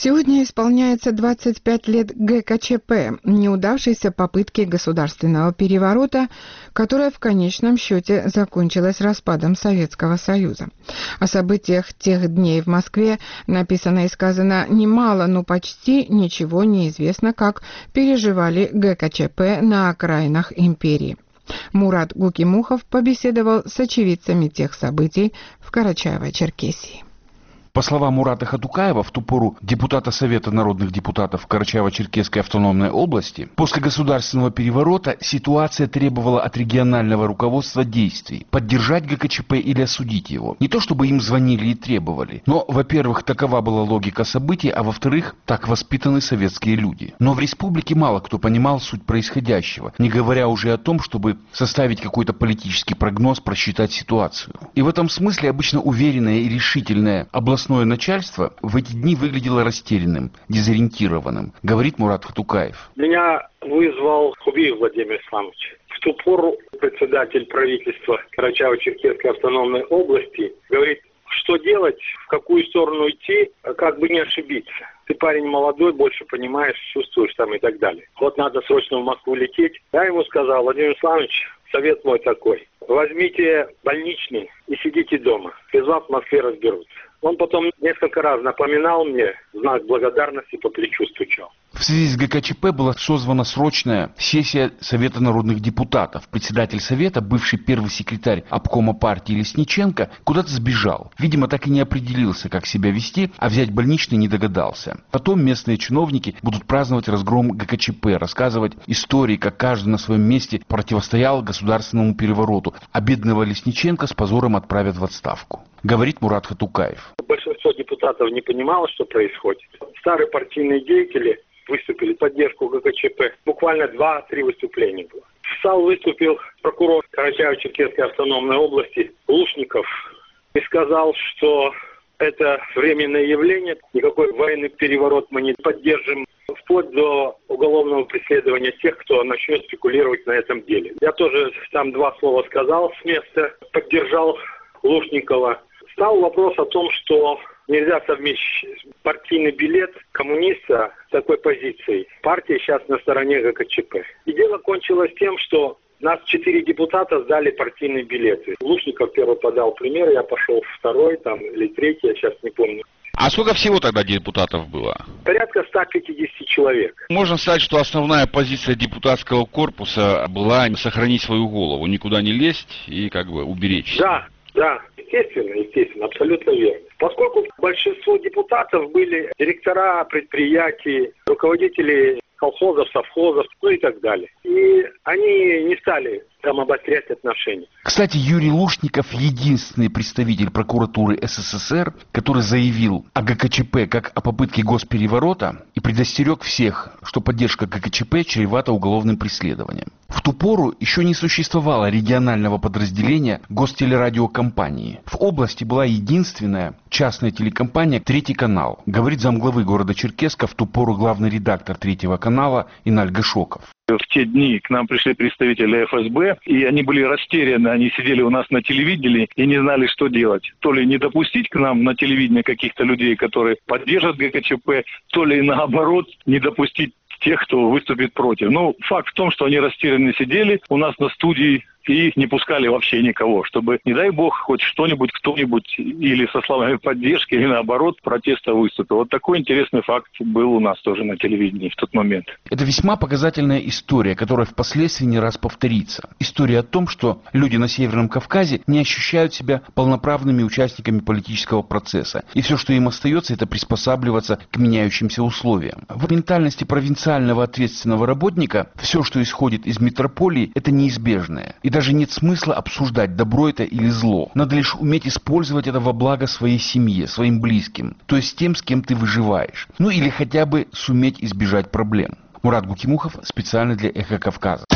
A: Сегодня исполняется двадцать пять лет ГКЧП, неудавшейся попытки государственного переворота, которая в конечном счете закончилась распадом Советского Союза. О событиях тех дней в Москве написано и сказано немало, но почти ничего не известно, как переживали ГКЧП на окраинах империи. Мурат Гукимухов побеседовал с очевидцами тех событий в Карачаево-Черкесии.
U: По словам Мурата Хатукаева, в ту пору депутата Совета народных депутатов Карачаево-Черкесской автономной области, после государственного переворота ситуация требовала от регионального руководства действий, поддержать ГКЧП или осудить его. Не то чтобы им звонили и требовали, но, во-первых, такова была логика событий, а во-вторых, так воспитаны советские люди. Но в республике мало кто понимал суть происходящего, не говоря уже о том, чтобы составить какой-то политический прогноз, просчитать ситуацию. И в этом смысле обычно уверенное и решительное областное начальство в эти дни выглядело растерянным, дезориентированным, говорит Мурат Хатукаев.
F: Меня вызвал Хубиев Владимир Исламович. В ту пору председатель правительства Карачаево-Черкесской автономной области говорит, что делать, в какую сторону идти, как бы не ошибиться. Ты парень молодой, больше понимаешь, чувствуешь там и так далее. Вот надо срочно в Москву лететь. Я ему сказал, Владимир Исламович, совет мой такой. Возьмите больничный и сидите дома. Без вас в Москве разберутся. Он потом несколько раз напоминал мне, в знак благодарности по плечу стучал.
U: В связи с ГКЧП была созвана срочная сессия Совета народных депутатов. Председатель Совета, бывший первый секретарь обкома партии Лесниченко, куда-то сбежал. Видимо, так и не определился, как себя вести, а взять больничный не догадался. Потом местные чиновники будут праздновать разгром ГКЧП, рассказывать истории, как каждый на своем месте противостоял государственному перевороту, а бедного Лесниченко с позором отправят в отставку. Говорит Мурат Хатукаев.
F: Большинство депутатов не понимало, что происходит. Старые партийные деятели выступили в поддержку ГКЧП. Буквально два-три выступления было. В САЛ выступил прокурор Карачаево-Черкесской автономной области Лушников и сказал, что это временное явление, никакой военный переворот мы не поддержим, вплоть до уголовного преследования тех, кто начнет спекулировать на этом деле. Я тоже там два слова сказал с места, поддержал Лушникова. Стал вопрос о том, что нельзя совмещать партийный билет коммуниста с такой позицией. Партия сейчас на стороне ГКЧП. И дело кончилось тем, что нас четыре депутата сдали партийные билеты. Лушников первый подал пример, я пошел второй там или третий, я сейчас не помню.
U: А сколько всего тогда депутатов было?
F: Порядка ста пятидесяти человек.
U: Можно сказать, что основная позиция депутатского корпуса была сохранить свою голову, никуда не лезть и как бы уберечься.
F: Да. Да, естественно, естественно, абсолютно верно. Поскольку большинство депутатов были директора предприятий, руководители колхозов, совхозов, ну и так далее. И они не стали там обострять отношения.
U: Кстати, Юрий Лушников единственный представитель прокуратуры СССР, который заявил о ГКЧП как о попытке госпереворота и предостерег всех, что поддержка ГКЧП чревата уголовным преследованием. В ту пору еще не существовало регионального подразделения гостелерадиокомпании. В области была единственная частная телекомпания «Третий канал», говорит замглавы города Черкесска, в ту пору главный редактор «Третьего канала» Иналь Гашоков.
G: В те дни к нам пришли представители эф эс бэ, и они были растеряны, они сидели у нас на телевидении и не знали, что делать. То ли не допустить к нам на телевидение каких-то людей, которые поддержат ГКЧП, то ли наоборот не допустить тех, кто выступит против. Ну, факт в том, что они растерянно сидели у нас на студии и не пускали вообще никого, чтобы, не дай бог, хоть что-нибудь, кто-нибудь или со словами поддержки, или наоборот, протеста выступил. Вот такой интересный факт был у нас тоже на телевидении в тот момент.
U: Это весьма показательная история, которая впоследствии не раз повторится. История о том, что люди на Северном Кавказе не ощущают себя полноправными участниками политического процесса. И все, что им остается, это приспосабливаться к меняющимся условиям. В ментальности провинциального ответственного работника все, что исходит из метрополии, это неизбежное. И даже нет смысла обсуждать, добро это или зло. Надо лишь уметь использовать это во благо своей семье, своим близким, то есть тем, с кем ты выживаешь. Ну или хотя бы суметь избежать проблем. Мурат Гукимухов специально для «Эхо Кавказа».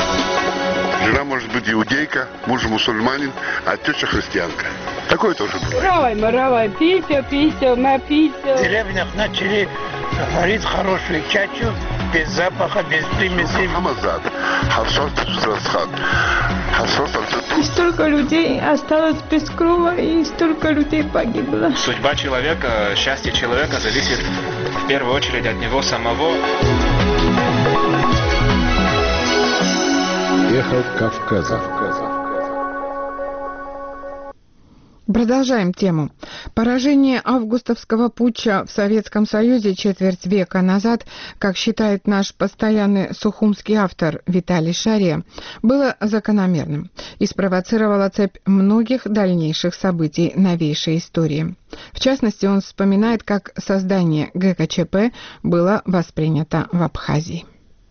Q: Жена может быть иудейка, муж мусульманин, а теща христианка. Такое тоже бывает.
V: Равай, маравай, пися, пися, напися.
W: В деревнях начали варить хорошую чачу, без запаха, без примесей.
V: И столько людей осталось без крова, и столько людей погибло.
X: Судьба человека, счастье человека зависит
D: в первую очередь от него самого.
J: Эхо Кавказа.
A: Продолжаем тему. Поражение августовского путча в Советском Союзе четверть века назад, как считает наш постоянный сухумский автор Виталий Шария, было закономерным и спровоцировало цепь многих дальнейших событий новейшей истории. В частности, он вспоминает, как создание ГКЧП было воспринято в Абхазии.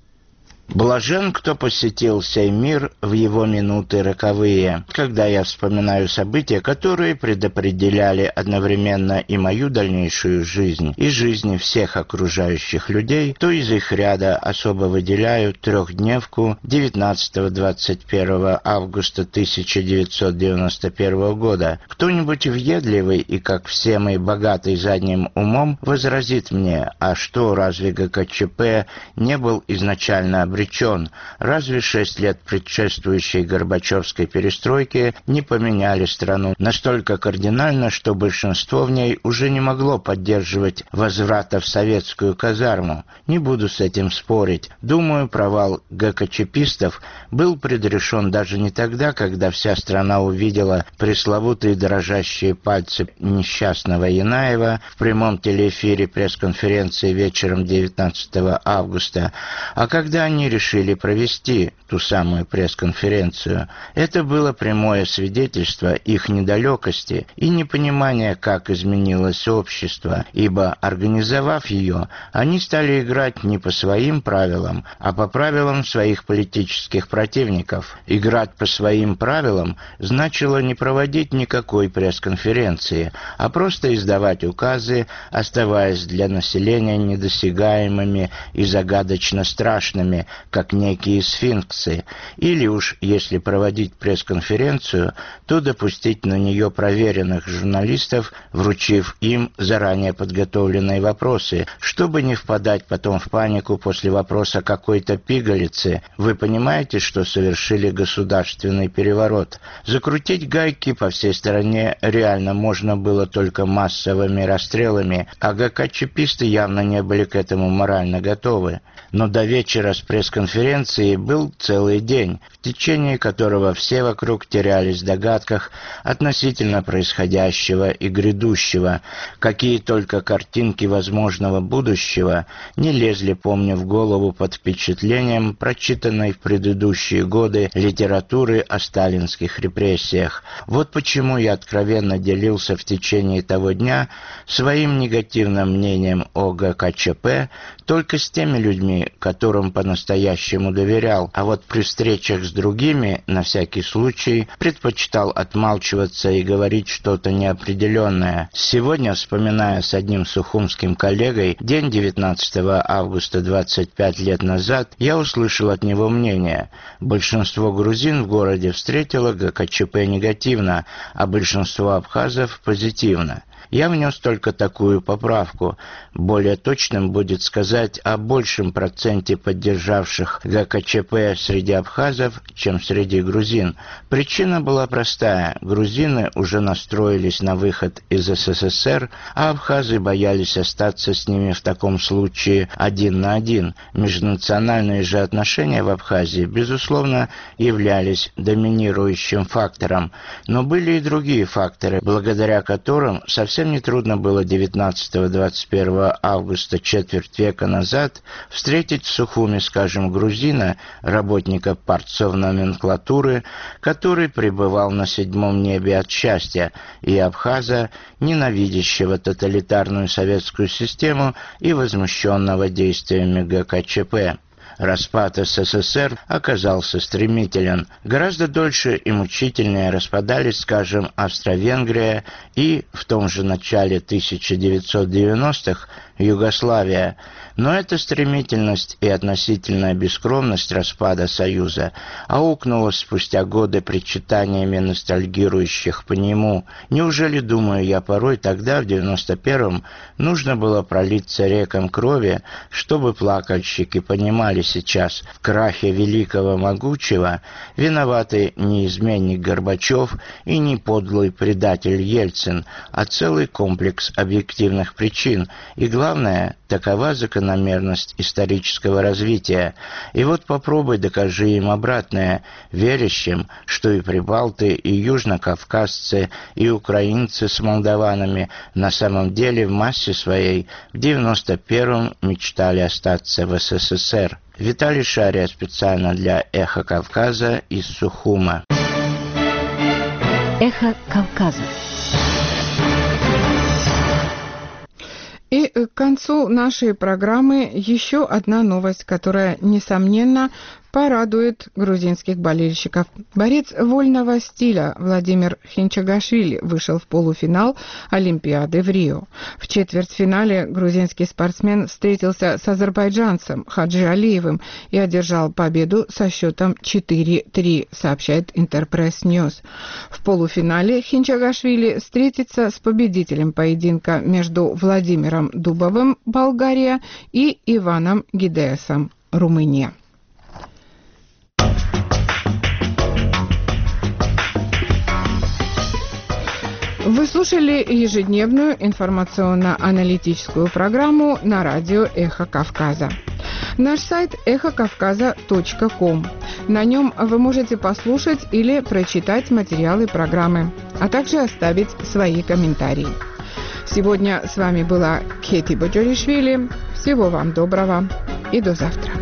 H: Блажен, кто посетил сей мир в его минуты роковые, когда я вспоминаю события, которые предопределяли одновременно и мою дальнейшую жизнь, и жизни всех окружающих людей, то из их ряда особо выделяю трехдневку девятнадцатого-двадцать первого августа тысяча девятьсот девяносто первого года. Кто-нибудь въедливый и, как все мы, богатый задним умом, возразит мне, а что, разве ГКЧП не был изначально обречен? Разве шесть лет предшествующей Горбачевской перестройки не поменяли страну настолько кардинально, что большинство в ней уже не могло поддерживать возврата в советскую казарму? Не буду с этим спорить. Думаю, провал ГКЧПистов был предрешен даже не тогда, когда вся страна увидела пресловутые дрожащие пальцы несчастного Янаева в прямом телеэфире пресс-конференции вечером девятнадцатого августа, а когда они решили провести ту самую пресс-конференцию. Это было прямое свидетельство их недалекости и непонимания, как изменилось общество, ибо, организовав ее, они стали играть не по своим правилам, а по правилам своих политических противников. Играть по своим правилам значило не проводить никакой пресс-конференции, а просто издавать указы, оставаясь для населения недосягаемыми и загадочно страшными, как некие сфинксы, или уж, если проводить пресс-конференцию, то допустить на нее проверенных журналистов, вручив им заранее подготовленные вопросы, чтобы не впадать потом в панику после вопроса какой-то пигалицы. Вы понимаете, что совершили государственный переворот? Закрутить гайки по всей стране реально можно было только массовыми расстрелами, а ГКЧПисты явно не были к этому морально готовы. Но до вечера с пресс-конференции был целый день, в течение которого все вокруг терялись в догадках относительно происходящего и грядущего. Какие только картинки возможного будущего не лезли, помню, в голову под впечатлением прочитанной в предыдущие годы литературы о сталинских репрессиях. Вот почему я откровенно делился в течение того дня своим негативным мнением о ГКЧП только с теми людьми, которым по-настоящему доверял, а вот при встречах с другими, на всякий случай, предпочитал отмалчиваться и говорить что-то неопределенное. Сегодня, вспоминая с одним сухумским коллегой день девятнадцатого августа двадцать пять лет назад, я услышал от него мнение. Большинство грузин в городе встретило ГКЧП негативно, а большинство абхазов позитивно. Я внес только такую поправку. Более точным будет сказать о большем проценте поддержавших ГКЧП среди абхазов, чем среди грузин. Причина была простая. Грузины уже настроились на выход из СССР, а абхазы боялись остаться с ними в таком случае один на один. Межнациональные же отношения в Абхазии, безусловно, являлись доминирующим фактором. Но были и другие факторы, благодаря которым совсем нетрудно было девятнадцатого-двадцать первого августа четверть века назад встретить в Сухуме, скажем, грузина, работника партсовноменклатуры, который пребывал на седьмом небе от счастья, и абхаза, ненавидящего тоталитарную советскую систему и возмущенного действиями ГКЧП. Распад СССР оказался стремителен. Гораздо дольше и мучительнее распадались, скажем, Австро-Венгрия и в том же начале тысяча девятьсот девяностых Югославия. Но эта стремительность и относительная бескровность распада Союза аукнулась спустя годы причитаниями ностальгирующих по нему. Неужели, думаю я порой, тогда, в девяносто первом, нужно было пролиться рекам крови, чтобы плакальщики понимали сейчас, в крахе великого могучего виноваты не изменник Горбачев и не подлый предатель Ельцин, а целый комплекс объективных причин, и главное, Главное, такова закономерность исторического развития. И вот попробуй докажи им обратное, верящим, что и прибалты, и южнокавказцы, и украинцы с молдаванами на самом деле в массе своей в девяносто первом мечтали остаться в СССР. Виталий Шария специально для «Эхо Кавказа» из Сухума.
C: «Эхо Кавказа».
A: И к концу нашей программы еще одна новость, которая, несомненно, порадует грузинских болельщиков. Борец вольного стиля Владимир Хинчагашвили вышел в полуфинал Олимпиады в Рио. В четвертьфинале грузинский спортсмен встретился с азербайджанцем Хаджи Алиевым и одержал победу со счетом четыре три, сообщает Интерпресс Ньюс. В полуфинале Хинчагашвили встретится с победителем поединка между Владимиром Дубовым, Болгария, и Иваном Гидеасом, Румыния. Вы слушали ежедневную информационно-аналитическую программу на радио «Эхо Кавказа». Наш сайт эхо кавказа точка ком. На нем вы можете послушать или прочитать материалы программы, а также оставить свои комментарии. Сегодня с вами была Кети Боджоришвили. Всего вам доброго и до завтра.